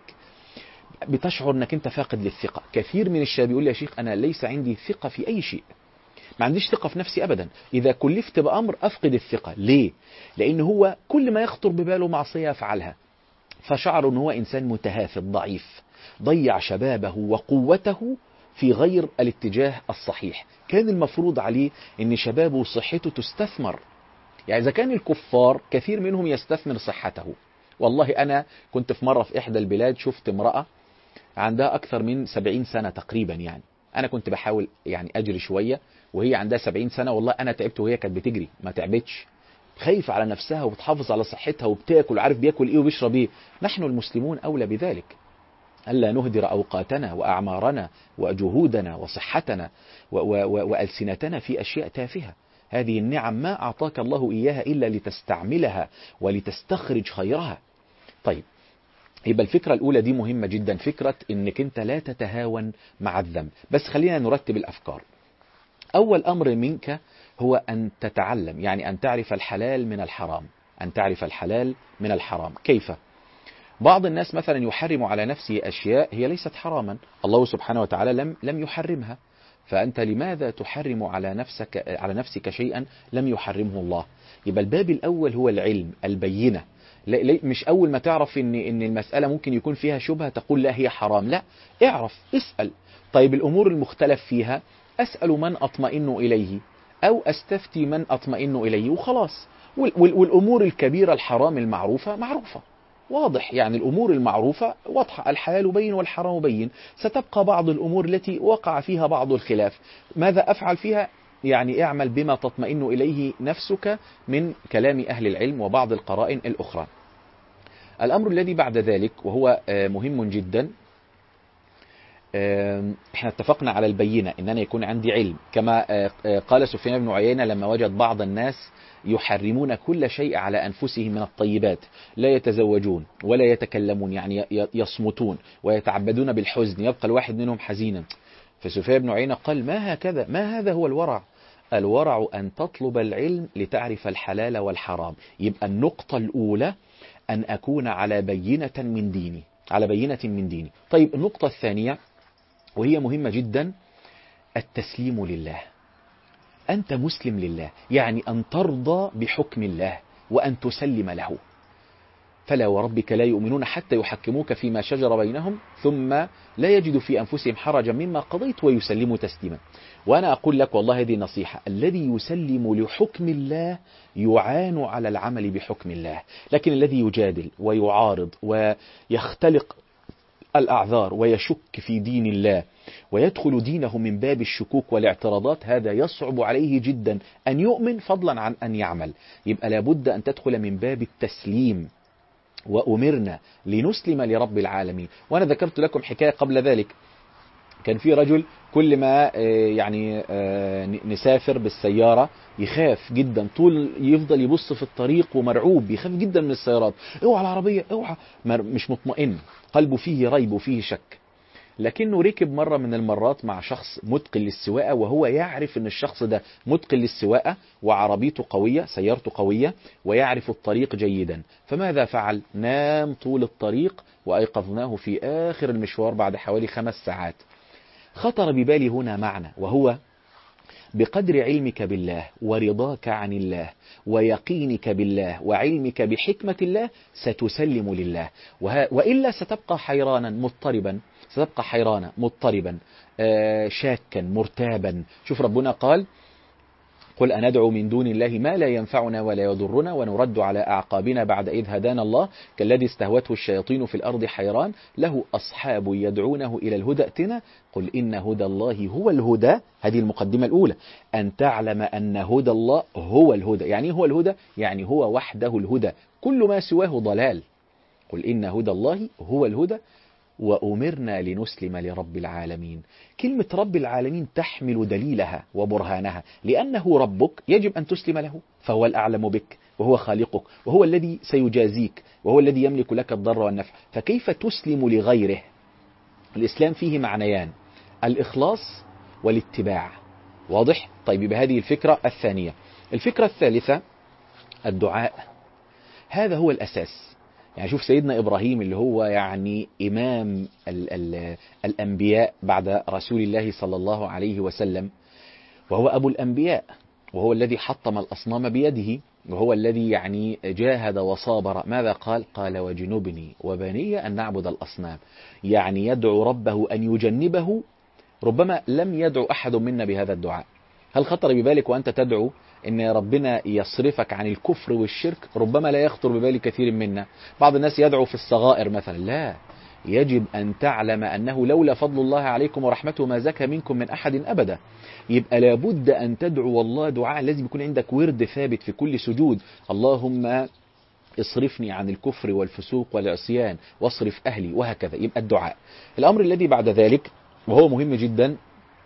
بتشعر أنك أنت فاقد للثقة. كثير من الشباب يقول لي يا شيخ أنا ليس عندي ثقة في أي شيء، ما عنديش ثقة في نفسي أبدا، إذا كلفت بأمر أفقد الثقة. ليه؟ لأن هو كل ما يخطر بباله معصية يفعلها، فشعر أنه هو إنسان متهافت ضعيف، ضيع شبابه وقوته في غير الاتجاه الصحيح. كان المفروض عليه أن شبابه وصحته تستثمر. يعني إذا كان الكفار كثير منهم يستثمر صحته. والله أنا كنت في مرة في إحدى البلاد شفت امرأة عندها أكثر من سبعين سنة تقريبا، يعني أنا كنت بحاول يعني أجري شوية وهي عندها سبعين سنة، والله أنا تعبت وهي كانت بتجري ما تعبتش، خايفة على نفسها وبتحافظ على صحتها وبتاكل، عارف بياكل إيه وبيشرب إيه. نحن المسلمون أولى بذلك، ألا نهدر أوقاتنا وأعمارنا وجهودنا وصحتنا وألسنتنا في أشياء تافهة. هذه النعم ما أعطاك الله إياها إلا لتستعملها ولتستخرج خيرها. طيب، يبقى الفكرة الأولى دي مهمة جدا، فكرة إنك أنت لا تتهاون مع الذنب. بس خلينا نرتب الأفكار. أول أمر منك هو أن تتعلم، يعني أن تعرف الحلال من الحرام، أن تعرف الحلال من الحرام. كيف؟ بعض الناس مثلا يحرم على نفسه أشياء هي ليست حراما، الله سبحانه وتعالى لم لم يحرمها، فأنت لماذا تحرم على نفسك على نفسك شيئا لم يحرمه الله؟ يبقى الباب الأول هو العلم، البينة. لا، مش أول ما تعرف إن إن المسألة ممكن يكون فيها شبهة تقول لا هي حرام، لا، اعرف، اسأل. طيب الأمور المختلف فيها أسأل من أطمئن إليه أو أستفتي من أطمئن إليه وخلاص. والأمور الكبيرة الحرام المعروفة معروفة واضح، يعني الأمور المعروفة واضحة، الحلال بين والحرام بين. ستبقى بعض الأمور التي وقع فيها بعض الخلاف، ماذا أفعل فيها؟ يعني اعمل بما تطمئن إليه نفسك من كلام أهل العلم وبعض القرائن الأخرى. الأمر الذي بعد ذلك وهو مهم جدا، احنا اتفقنا على البينة ان انا يكون عندي علم، كما قال سفيان بن عيينة لما وجد بعض الناس يحرمون كل شيء على أنفسهم من الطيبات، لا يتزوجون ولا يتكلمون، يعني يصمتون ويتعبدون بالحزن، يبقى الواحد منهم حزينا. فسفيان بن عيينة قال ما هكذا، ما هذا هو الورع. الورع أن تطلب العلم لتعرف الحلال والحرام. يبقى النقطة الأولى أن أكون على بينة من ديني، على بينة من ديني. طيب النقطة الثانية وهي مهمة جدا، التسليم لله. أنت مسلم لله، يعني أن ترضى بحكم الله وأن تسلم له. فلا وربك لا يؤمنون حتى يحكموك فيما شجر بينهم ثم لا يجدوا في أنفسهم حرجا مما قضيت ويسلموا تسليما. وأنا أقول لك والله هذه نصيحة، الذي يسلم لحكم الله يعان على العمل بحكم الله، لكن الذي يجادل ويعارض ويختلق الأعذار ويشك في دين الله ويدخل دينه من باب الشكوك والاعتراضات، هذا يصعب عليه جدا أن يؤمن فضلا عن أن يعمل. يبقى لابد أن تدخل من باب التسليم، وأمرنا لنسلم لرب العالمين. وأنا ذكرت لكم حكاية قبل ذلك، كان في رجل كل ما يعني نسافر بالسيارة يخاف جدا، طول يفضل يبص في الطريق ومرعوب، يخاف جدا من السيارات، اوعى العربية اوعى، مش مطمئن، قلبه فيه ريب وفيه شك. لكنه ركب مرة من المرات مع شخص متقن للسواقة، وهو يعرف ان الشخص ده متقن للسواقة وعربيته قوية، سيارته قوية، ويعرف الطريق جيدا. فماذا فعل؟ نام طول الطريق وأيقظناه في آخر المشوار بعد حوالي خمس ساعات. خطر ببالي هنا معنى، وهو بقدر علمك بالله ورضاك عن الله ويقينك بالله وعلمك بحكمة الله ستسلم لله، وإلا ستبقى حيرانا مضطربا، ستبقى حيرانا مضطربا آه شاكا مرتابا. شوف ربنا قال قل أندعو من دون الله ما لا ينفعنا ولا يضرنا ونرد على أعقابنا بعد إذ هدانا الله كالذي استهوته الشياطين في الأرض حيران له أصحاب يدعونه إلى الهدى ائتنا قل إن هدى الله هو الهدى. هذه المقدمة الأولى، أن تعلم أن هدى الله هو الهدى. يعني هو الهدى؟ يعني هو وحده الهدى، كل ما سواه ضلال. قل إن هدى الله هو الهدى وأمرنا لنسلم لرب العالمين. كلمة رب العالمين تحمل دليلها وبرهانها، لأنه ربك يجب أن تسلم له، فهو الأعلم بك وهو خالقك وهو الذي سيجازيك وهو الذي يملك لك الضر والنفع، فكيف تسلم لغيره؟ الإسلام فيه معنيان، الإخلاص والاتباع. واضح؟ طيب يبقى هذه الفكرة الثانية. الفكرة الثالثة الدعاء، هذا هو الأساس. يعني شوف سيدنا إبراهيم اللي هو يعني إمام ال ال الأنبياء بعد رسول الله صلى الله عليه وسلم، وهو أبو الأنبياء، وهو الذي حطم الأصنام بيده، وهو الذي يعني جاهد وصابر. ماذا قال؟ قال وجنبني وبني أن نعبد الأصنام. يعني يدعو ربه أن يجنبه. ربما لم يدعو أحد منا بهذا الدعاء. هل خطر ببالك وأنت تدعو ان ربنا يصرفك عن الكفر والشرك؟ ربما لا يخطر ببال كثير منا. بعض الناس يدعو في الصغائر مثلا، لا، يجب أن تعلم أنه لولا فضل الله عليكم ورحمته ما زكى منكم من أحد أبدا. يبقى لابد أن تدعو الله دعاء لازم يكون عندك ورد ثابت في كل سجود، اللهم اصرفني عن الكفر والفسوق والعصيان واصرف أهلي، وهكذا. يبقى الدعاء. الأمر الذي بعد ذلك وهو مهم جدا،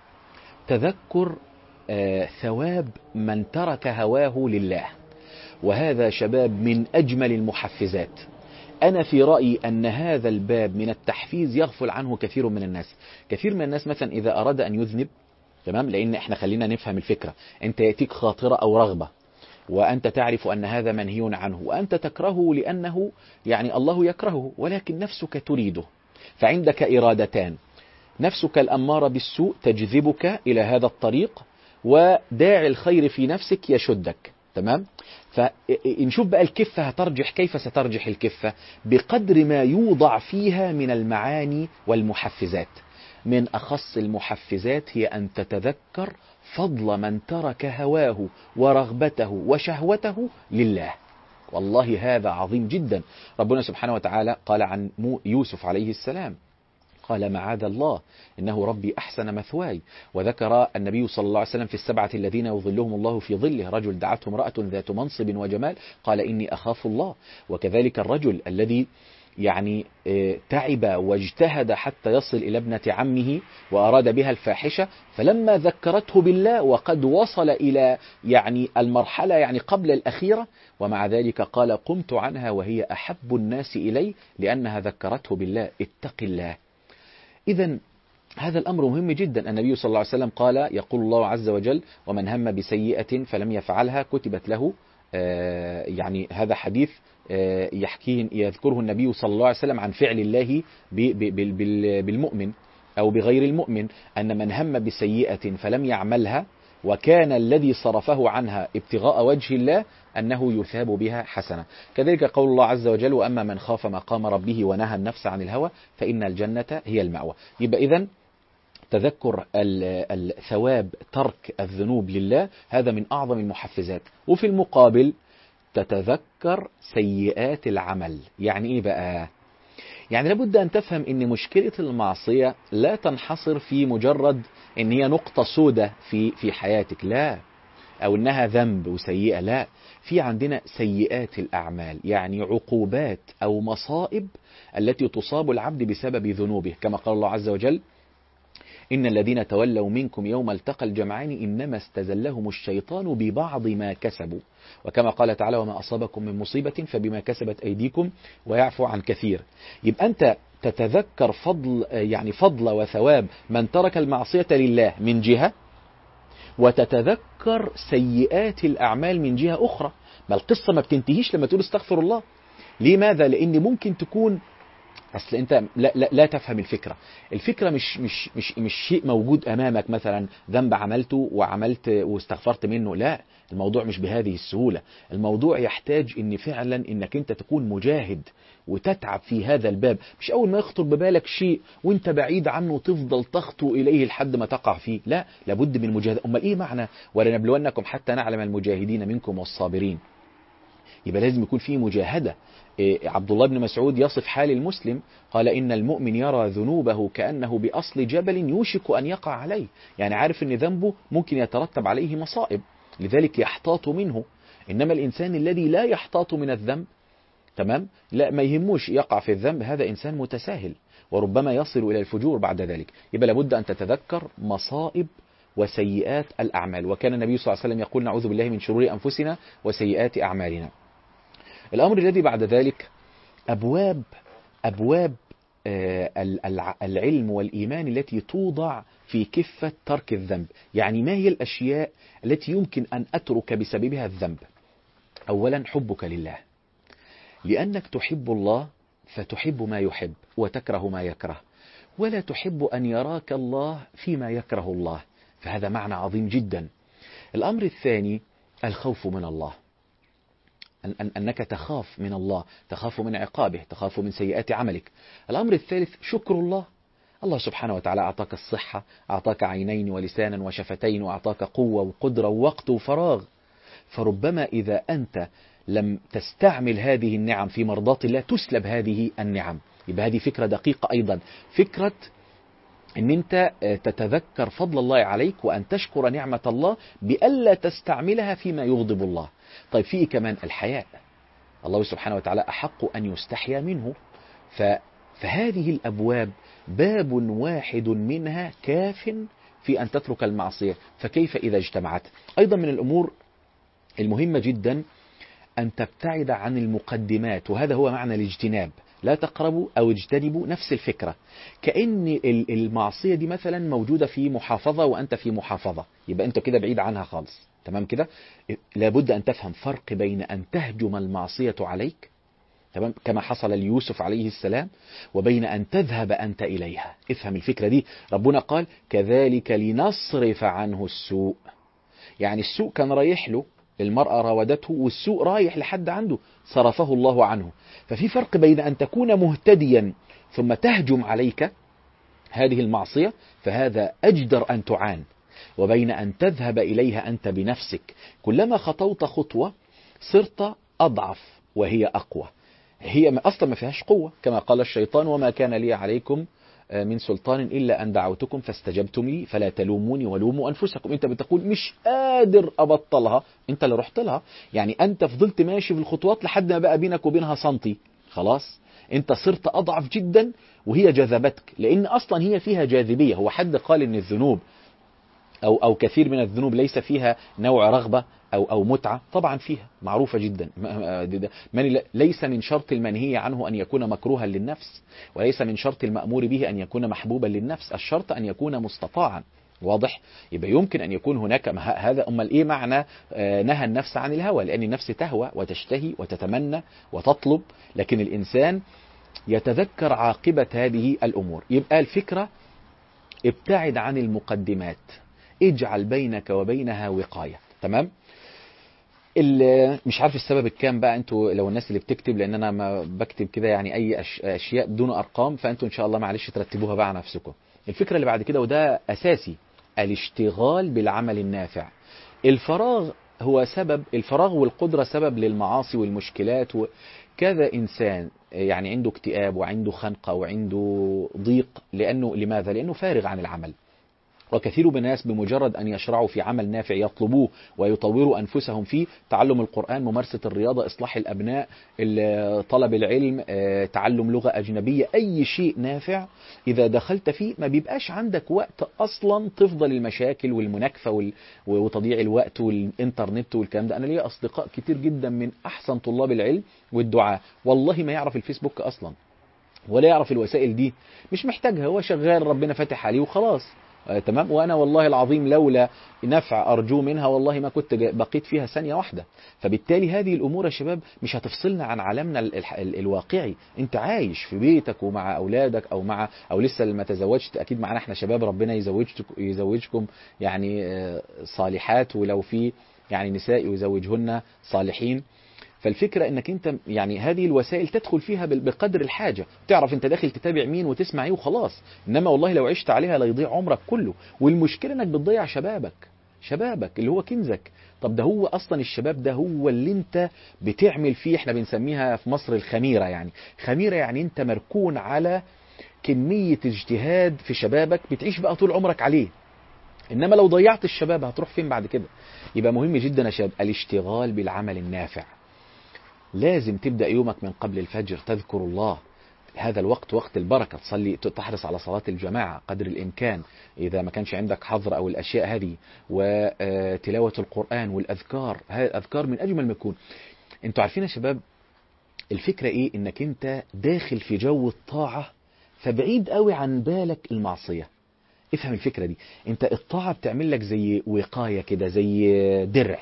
تذكر آه ثواب من ترك هواه لله، وهذا شباب من أجمل المحفزات. أنا في رأيي أن هذا الباب من التحفيز يغفل عنه كثير من الناس. كثير من الناس مثلا إذا أراد أن يذنب، تمام، لأن إحنا خلينا نفهم الفكرة، أنت يأتيك خاطرة أو رغبة وأنت تعرف أن هذا منهي عنه وأنت تكرهه لأنه يعني الله يكرهه، ولكن نفسك تريده، فعندك إرادتان، نفسك الأمارة بالسوء تجذبك إلى هذا الطريق، وداعي الخير في نفسك يشدك، تمام. فنشوف بقى الكفة هترجح، كيف سترجح الكفة؟ بقدر ما يوضع فيها من المعاني والمحفزات. من أخص المحفزات هي أن تتذكر فضل من ترك هواه ورغبته وشهوته لله. والله هذا عظيم جدا. ربنا سبحانه وتعالى قال عن يوسف عليه السلام قال معاذ الله إنه ربي أحسن مثواي. وذكر النبي صلى الله عليه وسلم في السبعة الذين يظلهم الله في ظله رجل دعته امرأة ذات منصب وجمال قال إني أخاف الله. وكذلك الرجل الذي يعني تعب واجتهد حتى يصل إلى ابنة عمه وأراد بها الفاحشة، فلما ذكرته بالله وقد وصل إلى يعني المرحلة يعني قبل الأخيرة، ومع ذلك قال قمت عنها وهي أحب الناس إلي لأنها ذكرته بالله. اتق الله. إذا هذا الأمر مهم جدا. النبي صلى الله عليه وسلم قال يقول الله عز وجل ومن هم بسيئة فلم يفعلها كتبت له آه يعني هذا حديث آه يحكيه يذكره النبي صلى الله عليه وسلم عن فعل الله بالمؤمن أو بغير المؤمن، أن من هم بسيئة فلم يعملها وكان الذي صرفه عنها ابتغاء وجه الله أنه يثاب بها حسنة. كذلك قول الله عز وجل وأما من خاف مقام ربه ونهى النفس عن الهوى فإن الجنة هي المأوى. يبقى إذن تذكر الثواب ترك الذنوب لله هذا من أعظم المحفزات. وفي المقابل تتذكر سيئات العمل. يعني إيه بقى؟ يعني لابد أن تفهم أن مشكلة المعصية لا تنحصر في مجرد أن هي نقطة سوداء في في حياتك، لا، أو أنها ذنب وسيئة، لا، في عندنا سيئات الأعمال، يعني عقوبات أو مصائب التي تصاب العبد بسبب ذنوبه، كما قال الله عز وجل إن الذين تولوا منكم يوم التقى الجمعان إنما استزلهم الشيطان ببعض ما كسبوا، وكما قال تعالى وما أصابكم من مصيبة فبما كسبت أيديكم ويعفو عن كثير. يبقى أنت تتذكر فضل يعني فضل وثواب من ترك المعصية لله من جهة، وتتذكر سيئات الأعمال من جهة أخرى. ما القصة ما بتنتهيش لما تقول استغفر الله. لماذا؟ لأن ممكن تكون أصل أنت لا, لا, لا تفهم الفكرة. الفكرة مش, مش, مش, مش شيء موجود أمامك، مثلا ذنب عملته وعملت واستغفرت منه، لا، الموضوع مش بهذه السهولة. الموضوع يحتاج ان فعلا انك انت تكون مجاهد وتتعب في هذا الباب، مش اول ما يخطر ببالك شيء وانت بعيد عنه تفضل تخطو اليه لحد ما تقع فيه، لا، لابد من مجاهدة. امال ايه معنى ولنبلونكم حتى نعلم المجاهدين منكم والصابرين؟ يبقى لازم يكون فيه مجاهدة. عبد الله بن مسعود يصف حال المسلم قال إن المؤمن يرى ذنوبه كأنه بأصل جبل يوشك أن يقع عليه، يعني عارف أن ذنبه ممكن يترتب عليه مصائب لذلك يحتاط منه. إنما الإنسان الذي لا يحتاط من الذنب، تمام، لا، ما يهموش يقع في الذنب، هذا إنسان متساهل وربما يصل إلى الفجور بعد ذلك. يبقى لابد أن تتذكر مصائب وسيئات الأعمال. وكان النبي صلى الله عليه وسلم يقول نعوذ بالله من شرور أنفسنا وسيئات أعمالنا. الأمر الذي بعد ذلك أبواب أبواب العلم والإيمان التي توضع في كفة ترك الذنب. يعني ما هي الأشياء التي يمكن أن أترك بسببها الذنب؟ أولا حبك لله، لأنك تحب الله فتحب ما يحب وتكره ما يكره، ولا تحب أن يراك الله فيما يكره الله، فهذا معنى عظيم جدا. الأمر الثاني الخوف من الله، أن أنك تخاف من الله، تخاف من عقابه، تخاف من سيئات عملك. الأمر الثالث شكر الله. الله سبحانه وتعالى أعطاك الصحة، أعطاك عينين ولسانا وشفتين، وأعطاك قوة وقدرة ووقت وفراغ، فربما إذا أنت لم تستعمل هذه النعم في مرضاة الله تسلب هذه النعم. يبقى هذه فكرة دقيقة أيضا، فكرة أن أنت تتذكر فضل الله عليك وأن تشكر نعمة الله بألا تستعملها فيما يغضب الله. طيب فيه كمان الحياء، الله سبحانه وتعالى أحق أن يستحيا منه، فهذه الأبواب باب واحد منها كاف في أن تترك المعصية، فكيف إذا اجتمعت؟ أيضا من الأمور المهمة جدا أن تبتعد عن المقدمات، وهذا هو معنى الاجتناب. لا تقربوا أو اجتنبوا، نفس الفكرة، كأن المعصية دي مثلا موجودة في محافظة وأنت في محافظة، يبقى أنت كده بعيد عنها خالص، تمام كده. لابد أن تفهم فرق بين أن تهجم المعصية عليك، تمام، كما حصل ليوسف عليه السلام، وبين أن تذهب أنت إليها. افهم الفكرة دي. ربنا قال كذلك لنصرف عنه السوء، يعني السوء كان رايح له، المرأة راودته والسوء رايح لحد عنده، صرفه الله عنه. ففي فرق بين أن تكون مهتديا ثم تهجم عليك، هذه المعصية فهذا أجدر أن تعان، وبين أن تذهب إليها أنت بنفسك. كلما خطوت خطوة صرت أضعف وهي أقوى. هي أصلا ما فيهاش قوة، كما قال الشيطان: وما كان لي عليكم من سلطان إلا أن دعوتكم فاستجبتم لي فلا تلوموني ولوموا أنفسكم. أنت بتقول مش قادر أبطلها، أنت اللي رحت لها. يعني أنت فضلت ماشي في الخطوات لحد ما بقى بينك وبينها سنتي، خلاص أنت صرت أضعف جدا وهي جذبتك، لأن أصلا هي فيها جاذبية. هو حد قال إن الذنوب أو أو كثير من الذنوب ليس فيها نوع رغبة أو أو متعة؟ طبعا فيها، معروفة جدا. من ليس من شرط المنهي عنه أن يكون مكروها للنفس، وليس من شرط المأمور به أن يكون محبوبا للنفس. الشرط أن يكون مستطاعا. واضح؟ يبقى يمكن أن يكون هناك هذا. أمال إيه معنى نهى النفس عن الهوى؟ لأن النفس تهوى وتشتهي وتتمنى وتطلب، لكن الإنسان يتذكر عاقبة هذه الأمور. يبقى الفكرة: ابتعد عن المقدمات، اجعل بينك وبينها وقاية. تمام؟ مش عارف السبب الكام بقى، انتوا لو الناس اللي بتكتب، لان انا ما بكتب كده يعني اي اشياء دون ارقام، فانتوا ان شاء الله معلش ترتبوها بقى على نفسكم. الفكرة اللي بعد كده وده اساسي: الاشتغال بالعمل النافع. الفراغ هو سبب، الفراغ والقدرة سبب للمعاصي والمشكلات. وكذا انسان يعني عنده اكتئاب وعنده خنقة وعنده ضيق، لانه لماذا؟ لانه فارغ عن العمل. وكثير من الناس بمجرد أن يشرعوا في عمل نافع يطلبوه ويطوروا أنفسهم فيه: تعلم القرآن، ممارسة الرياضة، إصلاح الأبناء، طلب العلم، تعلم لغة أجنبية، أي شيء نافع إذا دخلت فيه ما بيبقاش عندك وقت أصلا تفضل المشاكل والمناكفة وتضييع الوقت والإنترنت والكلام ده. أنا لي أصدقاء كتير جدا من أحسن طلاب العلم والدعاء، والله ما يعرف الفيسبوك أصلا ولا يعرف الوسائل دي، مش محتاجها، هو شغال ربنا فاتح عليه وخلاص. آه تمام. وانا والله العظيم لولا نفع ارجو منها والله ما كنت بقيت فيها ثانيه واحده. فبالتالي هذه الامور يا شباب مش هتفصلنا عن عالمنا ال ال ال الواقعي. انت عايش في بيتك ومع اولادك او مع او لسه ما تزوجت، اكيد معانا احنا شباب ربنا يزوجكم يزوجكم يعني آه صالحات، ولو في يعني نساء يزوجهن صالحين. فالفكرة انك انت يعني هذه الوسائل تدخل فيها بقدر الحاجة، تعرف انت داخل تتابع مين وتسمع ايه وخلاص. انما والله لو عشت عليها لا يضيع عمرك كله. والمشكلة انك بتضيع شبابك، شبابك اللي هو كنزك. طب ده هو اصلا الشباب ده هو اللي انت بتعمل فيه، احنا بنسميها في مصر الخميرة. يعني خميرة يعني انت مركون على كمية اجتهاد في شبابك بتعيش بقى طول عمرك عليه. انما لو ضيعت الشباب هتروح فين بعد كده؟ يبقى مهم جدا يا شباب الاشتغال بالعمل النافع. لازم تبدأ يومك من قبل الفجر تذكر الله، هذا الوقت وقت البركة. تصلي، تحرص على صلاة الجماعة قدر الإمكان إذا ما كانش عندك حظر أو الأشياء هذه، وتلاوة القرآن والأذكار. هذه الأذكار من أجمل ما يكون. أنتوا عارفين يا شباب الفكرة إيه؟ إنك أنت داخل في جو الطاعة فبعيد قوي عن بالك المعصية. افهم الفكرة دي. أنت الطاعة بتعمل لك زي وقاية كده، زي درع.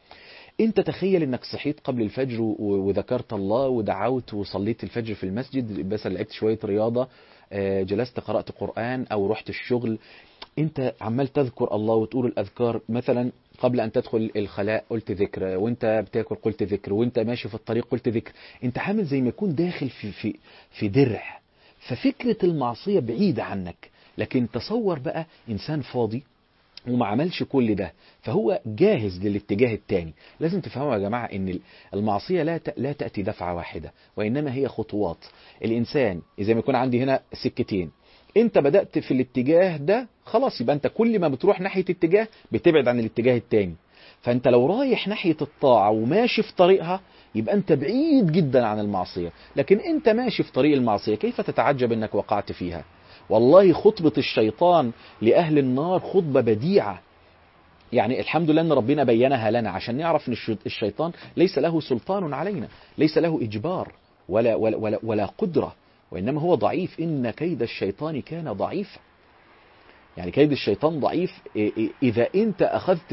انت تخيل انك صحيت قبل الفجر وذكرت الله ودعوت وصليت الفجر في المسجد، بس لعبت شوية رياضة، جلست قرأت قرآن او رحت الشغل، انت عمال تذكر الله وتقول الاذكار. مثلا قبل ان تدخل الخلاء قلت ذكر، وانت بتاكل قلت ذكر، وانت ماشي في الطريق قلت ذكر. انت عامل زي ما يكون داخل في في في درع. ففكرة المعصية بعيدة عنك. لكن تصور بقى انسان فاضي وما عملش كل ده، فهو جاهز للاتجاه الثاني. لازم تفهموا يا جماعة ان المعصية لا لا تأتي دفعة واحدة، وإنما هي خطوات. الإنسان إذا ما يكون عندي هنا سكتين، انت بدأت في الاتجاه ده خلاص، يبقى انت كل ما بتروح ناحية اتجاه بتبعد عن الاتجاه الثاني. فانت لو رايح ناحية الطاعة وماشي في طريقها يبقى انت بعيد جدا عن المعصية. لكن انت ماشي في طريق المعصية كيف تتعجب انك وقعت فيها؟ والله خطبة الشيطان لأهل النار خطبة بديعة. يعني الحمد لله أن ربنا بينها لنا عشان نعرف أن الشيطان ليس له سلطان علينا، ليس له إجبار ولا, ولا, ولا, ولا قدرة، وإنما هو ضعيف. إن كيد الشيطان كان ضعيفا. يعني كيد الشيطان ضعيف إذا أنت أخذت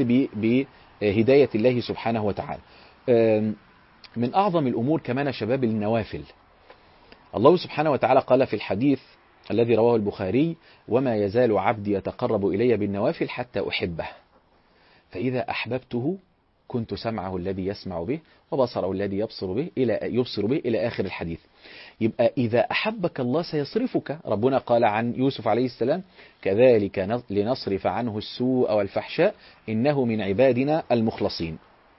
بهداية الله سبحانه وتعالى. من أعظم الأمور كمان شباب النوافل. الله سبحانه وتعالى قال في الحديث الذي رواه البخاري: وما يزال عبدي يتقرب إلي بالنوافل حتى أحبه، فإذا أحببته كنت سمعه الذي يسمع به وبصره الذي يبصر به إلى يبصر به إلى آخر الحديث. يبقى إذا أحبك الله سيصرفك. ربنا قال عن يوسف عليه السلام كذلك لنصرف عنه السوء والفحشاء إنه من عبادنا المخلصين.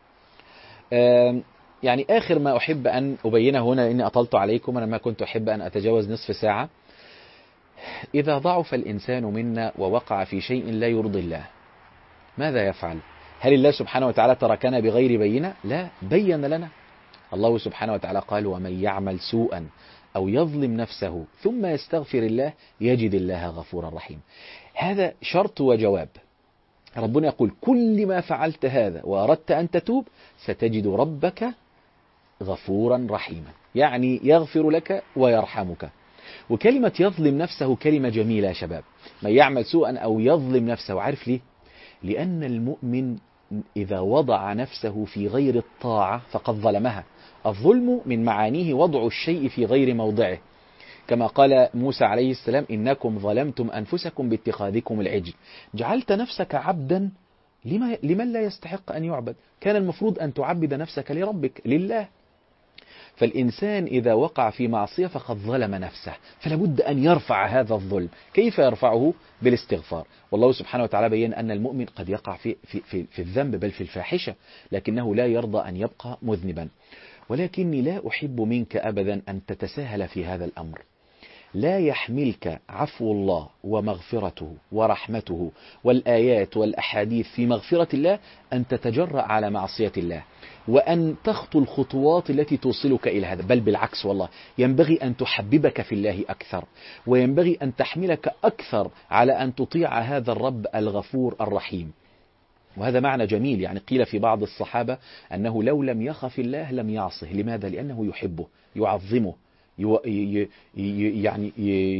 يعني آخر ما أحب أن أبينه هنا، إني أطلت عليكم، أنا ما كنت أحب أن أتجاوز نصف ساعة. إذا ضعف الإنسان منا ووقع في شيء لا يرضي الله ماذا يفعل؟ هل الله سبحانه وتعالى تركنا بغير بينة؟ لا، بين لنا. الله سبحانه وتعالى قال ومن يعمل سوءا أو يظلم نفسه ثم يستغفر الله يجد الله غفورا رحيم. هذا شرط وجواب. ربنا يقول كل ما فعلت هذا وأردت أن تتوب ستجد ربك غفورا رحيما، يعني يغفر لك ويرحمك. وكلمة يظلم نفسه كلمة جميلة يا شباب. من يعمل سوءا أو يظلم نفسه، عارف ليه؟ لأن المؤمن إذا وضع نفسه في غير الطاعة فقد ظلمها. الظلم من معانيه وضع الشيء في غير موضعه، كما قال موسى عليه السلام إنكم ظلمتم أنفسكم باتخاذكم العجل، جعلت نفسك عبدا لمن لا يستحق أن يعبد. كان المفروض أن تعبد نفسك لربك لله. فالإنسان إذا وقع في معصية فقد ظلم نفسه، فلا بد أن يرفع هذا الظلم. كيف يرفعه؟ بالاستغفار. والله سبحانه وتعالى بيّن أن المؤمن قد يقع في, في, في, في الذنب بل في الفاحشة، لكنه لا يرضى أن يبقى مذنبا. ولكني لا أحب منك أبدا أن تتساهل في هذا الأمر. لا يحملك عفو الله ومغفرته ورحمته والآيات والأحاديث في مغفرة الله أن تتجرأ على معصية الله وأن تخطو الخطوات التي توصلك إلى هذا، بل بالعكس والله ينبغي أن تحببك في الله أكثر، وينبغي أن تحملك أكثر على أن تطيع هذا الرب الغفور الرحيم. وهذا معنى جميل. يعني قيل في بعض الصحابة أنه لو لم يخف الله لم يعصه. لماذا؟ لأنه يحبه يعظمه يعني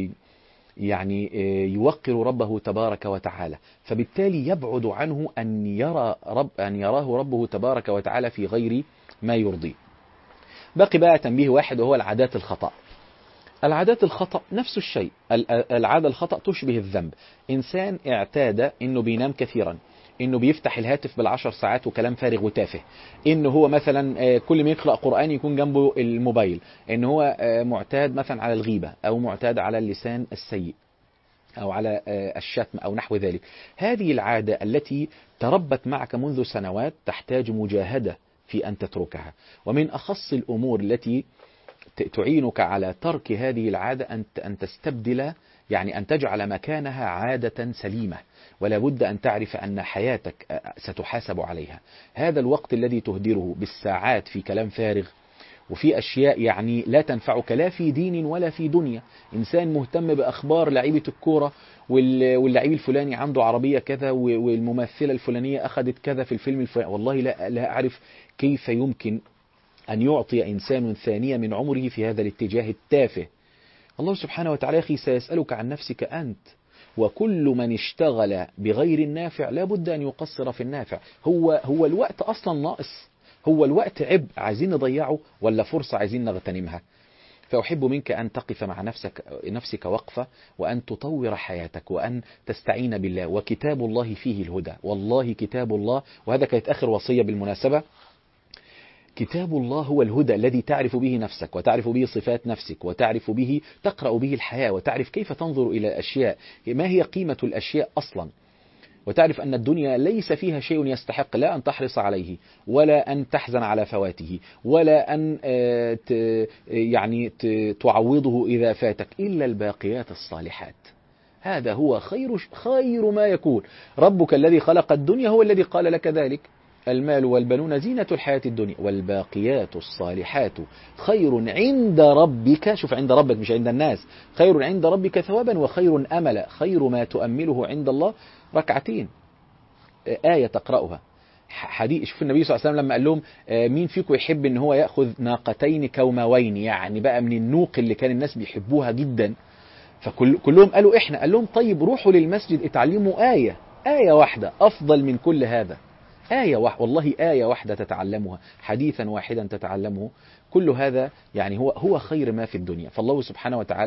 يعني يوقر ربه تبارك وتعالى، فبالتالي يبعد عنه أن يرى رب أن يراه ربه تبارك وتعالى في غير ما يرضيه. باقي بقى تنبيه واحد وهو العادات الخطأ. العادات الخطأ نفس الشيء. العادة الخطأ تشبه الذنب. إنسان اعتاد إنه بينام كثيرا، إنه بيفتح الهاتف بالعشر ساعات وكلام فارغ وتافه، إنه هو مثلا كل ما يقرأ قرآن يكون جنبه الموبايل، إنه هو معتاد مثلا على الغيبة أو معتاد على اللسان السيء أو على الشتم أو نحو ذلك. هذه العادة التي تربت معك منذ سنوات تحتاج مجاهدة في أن تتركها. ومن أخص الأمور التي تعينك على ترك هذه العادة أن تستبدل، يعني أن تجعل مكانها عادة سليمة. ولا بد أن تعرف أن حياتك ستحاسب عليها. هذا الوقت الذي تهدره بالساعات في كلام فارغ وفي أشياء يعني لا تنفعك لا في دين ولا في دنيا. إنسان مهتم بأخبار لعيبة الكورة واللعيب الفلاني عنده عربية كذا والممثلة الفلانية أخذت كذا في الفيلم الفلاني. والله لا, لا أعرف كيف يمكن أن يعطي إنسان ثانية من عمره في هذا الاتجاه التافه. الله سبحانه وتعالى أخي سيسألك عن نفسك أنت. وكل من اشتغل بغير النافع لا بد أن يقصر في النافع. هو هو الوقت أصلا ناقص، هو الوقت عبء عايزين نضيعه ولا فرصة عايزين نغتنمها. فأحب منك أن تقف مع نفسك نفسك وقفة، وأن تطور حياتك، وأن تستعين بالله. وكتاب الله فيه الهدى. والله كتاب الله، وهذا كانت آخر وصية بالمناسبة، كتاب الله هو الهدى الذي تعرف به نفسك وتعرف به صفات نفسك وتعرف به تقرأ به الحياة وتعرف كيف تنظر إلى الأشياء، ما هي قيمة الأشياء أصلا، وتعرف أن الدنيا ليس فيها شيء يستحق لا أن تحرص عليه ولا أن تحزن على فواته ولا أن يعني تعوضه إذا فاتك إلا الباقيات الصالحات. هذا هو خير خير ما يكون. ربك الذي خلق الدنيا هو الذي قال لك ذلك: المال والبنون زينة الحياة الدنيا والباقيات الصالحات خير عند ربك. شوف، عند ربك مش عند الناس. خير عند ربك ثوابا وخير أملا. خير ما تؤمله عند الله ركعتين، آية تقرأها، حديث. شوف النبي صلى الله عليه وسلم لما قال لهم مين فيكم يحب ان هو يأخذ ناقتين كوموين، يعني بقى من النوق اللي كان الناس بيحبوها جدا، فكلهم قالوا احنا. قال لهم طيب روحوا للمسجد اتعلموا آية آية واحدة أفضل من كل هذا. آية واحدة، والله آية واحدة تتعلمها، حديثا واحدا تتعلمه، كل هذا يعني هو هو خير ما في الدنيا. فالله سبحانه وتعالى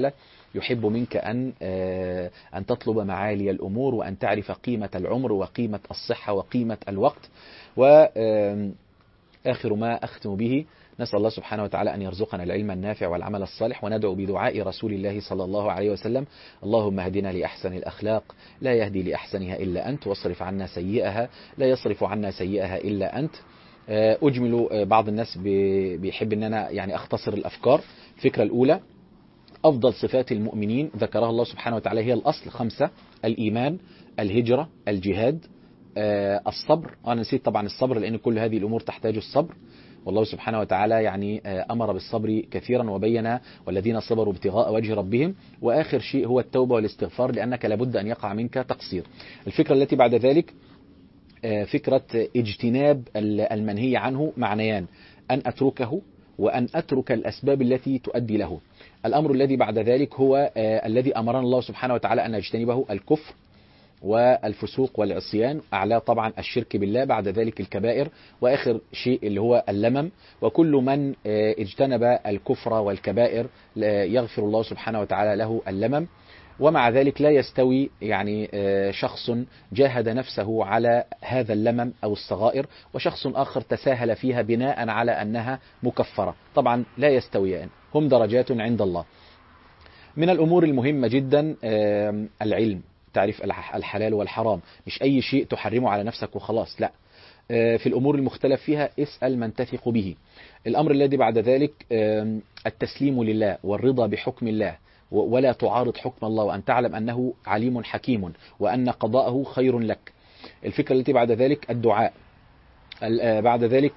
يحب منك أن أن تطلب معالي الأمور، وأن تعرف قيمة العمر وقيمة الصحة وقيمة الوقت. وآخر ما أختم به، نسأل الله سبحانه وتعالى أن يرزقنا العلم النافع والعمل الصالح، وندعو بدعاء رسول الله صلى الله عليه وسلم: اللهم اهدنا لأحسن الأخلاق لا يهدي لأحسنها إلا أنت، واصرف عنا سيئها لا يصرف عنا سيئها إلا أنت. أجمل بعض الناس بيحب أن أنا يعني أختصر الأفكار. الفكرة الأولى: أفضل صفات المؤمنين ذكرها الله سبحانه وتعالى هي الأصل خمسة: الإيمان، الهجرة، الجهاد، الصبر. أنا نسيت طبعا الصبر، لأن كل هذه الأمور تحتاج الصبر، والله سبحانه وتعالى يعني أمر بالصبر كثيرا وبين: والذين صبروا ابتغاء وجه ربهم. وآخر شيء هو التوبة والاستغفار، لأنك لابد أن يقع منك تقصير. الفكرة التي بعد ذلك فكرة اجتناب المنهي عنه، معنيان: أن أتركه وأن أترك الأسباب التي تؤدي له. الأمر الذي بعد ذلك هو الذي أمرنا الله سبحانه وتعالى أن نجتنبه: الكفر والفسوق والعصيان، أعلى طبعا الشرك بالله، بعد ذلك الكبائر، وآخر شيء اللي هو اللمم. وكل من اجتنب الكفر والكبائر يغفر الله سبحانه وتعالى له اللمم. ومع ذلك لا يستوي يعني شخص جاهد نفسه على هذا اللمم أو الصغائر، وشخص آخر تساهل فيها بناء على أنها مكفرة. طبعا لا يستويان، هم درجات عند الله. من الأمور المهمة جدا العلم، تعرف الحلال والحرام، مش أي شيء تحرمه على نفسك وخلاص، لا، في الأمور المختلف فيها اسأل من تثق به. الأمر الذي بعد ذلك التسليم لله والرضا بحكم الله، ولا تعارض حكم الله، وأن تعلم أنه عليم حكيم وأن قضاءه خير لك. الفكرة التي بعد ذلك الدعاء. بعد ذلك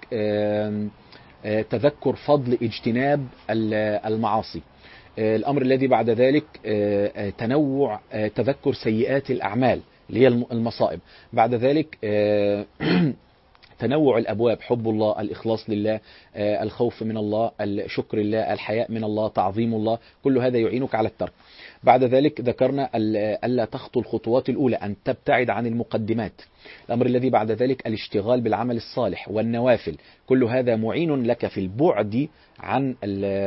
تذكر فضل اجتناب المعاصي. الأمر الذي بعد ذلك تنوع تذكر سيئات الأعمال اللي هي المصائب. بعد ذلك تنوع الأبواب: حب الله، الإخلاص لله، الخوف من الله، الشكر الله، الحياء من الله، تعظيم الله، كل هذا يعينك على الترك. بعد ذلك ذكرنا ألا تخطو الخطوات الأولى، أن تبتعد عن المقدمات. الأمر الذي بعد ذلك الاشتغال بالعمل الصالح والنوافل، كل هذا معين لك في البعد عن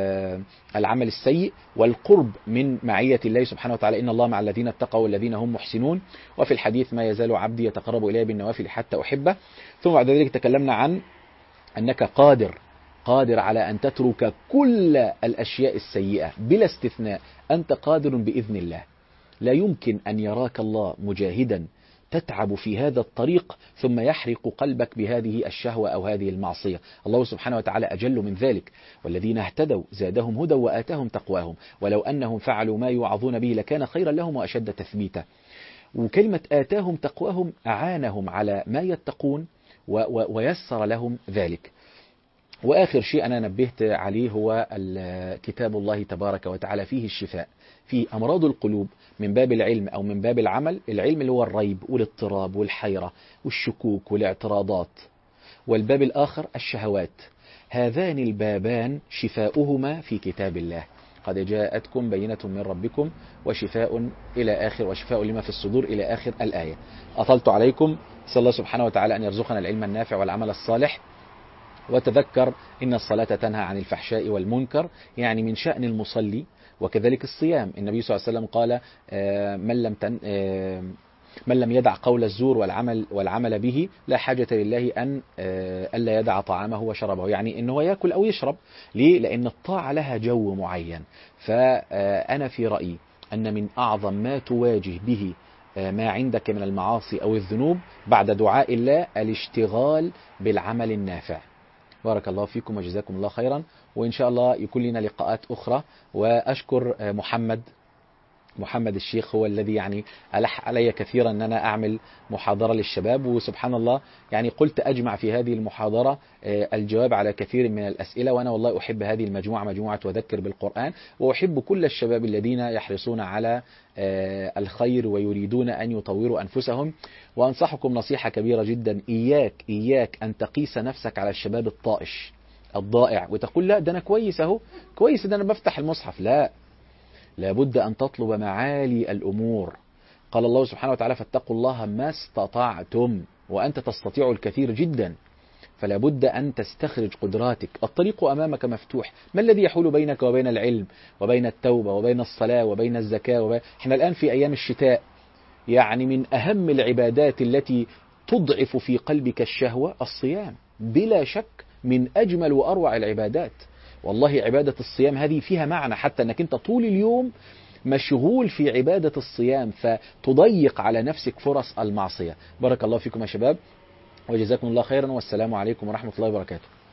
العمل السيء والقرب من معية الله سبحانه وتعالى: إن الله مع الذين اتقوا والذين هم محسنون. وفي الحديث: ما يزال عبدي يتقرب إلي بالنوافل حتى أحبه. ثم بعد ذلك تكلمنا عن أنك قادر قادر على أن تترك كل الأشياء السيئة بلا استثناء، أنت قادر بإذن الله. لا يمكن أن يراك الله مجاهدا تتعب في هذا الطريق ثم يحرق قلبك بهذه الشهوة أو هذه المعصية. الله سبحانه وتعالى أجل من ذلك: والذين اهتدوا زادهم هدى وآتاهم تقواهم ولو أنهم فعلوا ما يوعظون به لكان خيرا لهم وأشد تثبيتا. وكلمة آتاهم تقواهم أعانهم على ما يتقون ويسر لهم ذلك. وآخر شيء أنا نبهت عليه هو كتاب الله تبارك وتعالى، فيه الشفاء في أمراض القلوب من باب العلم أو من باب العمل. العلم اللي هو الريب والاضطراب والحيرة والشكوك والاعتراضات، والباب الآخر الشهوات. هذان البابان شفاؤهما في كتاب الله: قد جاءتكم بينة من ربكم وشفاء إلى آخر وشفاء لما في الصدور إلى آخر الآية. أطلت عليكم، نسأل الله سبحانه وتعالى أن يرزقنا العلم النافع والعمل الصالح. وتذكر إن الصلاة تنهى عن الفحشاء والمنكر، يعني من شأن المصلي. وكذلك الصيام، النبي صلى الله عليه وسلم قال: من لم تن من لم يدع قول الزور والعمل والعمل به لا حاجة لله أن ألا يدع طعامه وشربه، يعني إنه يأكل أو يشرب. ليه؟ لأن الطاعة لها جو معين. فأنا في رأيي أن من أعظم ما تواجه به ما عندك من المعاصي أو الذنوب بعد دعاء الله الاشتغال بالعمل النافع. بارك الله فيكم وجزاكم الله خيرا، وإن شاء الله يكون لنا لقاءات أخرى. وأشكر محمد محمد الشيخ، هو الذي يعني ألح علي كثيرا أن أنا أعمل محاضرة للشباب، وسبحان الله يعني قلت أجمع في هذه المحاضرة الجواب على كثير من الأسئلة. وأنا والله أحب هذه المجموعة، مجموعة وذكر بالقرآن، وأحب كل الشباب الذين يحرصون على الخير ويريدون أن يطوروا أنفسهم. وأنصحكم نصيحة كبيرة جدا: إياك إياك أن تقيس نفسك على الشباب الطائش الضائع وتقول لا ده أنا كويس أهو، كويس ده أنا بفتح المصحف. لا، لابد أن تطلب معالي الأمور. قال الله سبحانه وتعالى: فاتقوا الله ما استطعتم، وأنت تستطيع الكثير جدا. فلا بد أن تستخرج قدراتك. الطريق أمامك مفتوح، ما الذي يحول بينك وبين العلم وبين التوبة وبين الصلاة وبين الزكاة وبين... احنا الآن في أيام الشتاء، يعني من أهم العبادات التي تضعف في قلبك الشهوة الصيام، بلا شك من أجمل وأروع العبادات. والله عبادة الصيام هذه فيها معنى، حتى أنك أنت طول اليوم مشغول في عبادة الصيام فتضيق على نفسك فرص المعصية. بارك الله فيكم يا شباب، وجزاكم الله خيرا، والسلام عليكم ورحمة الله وبركاته.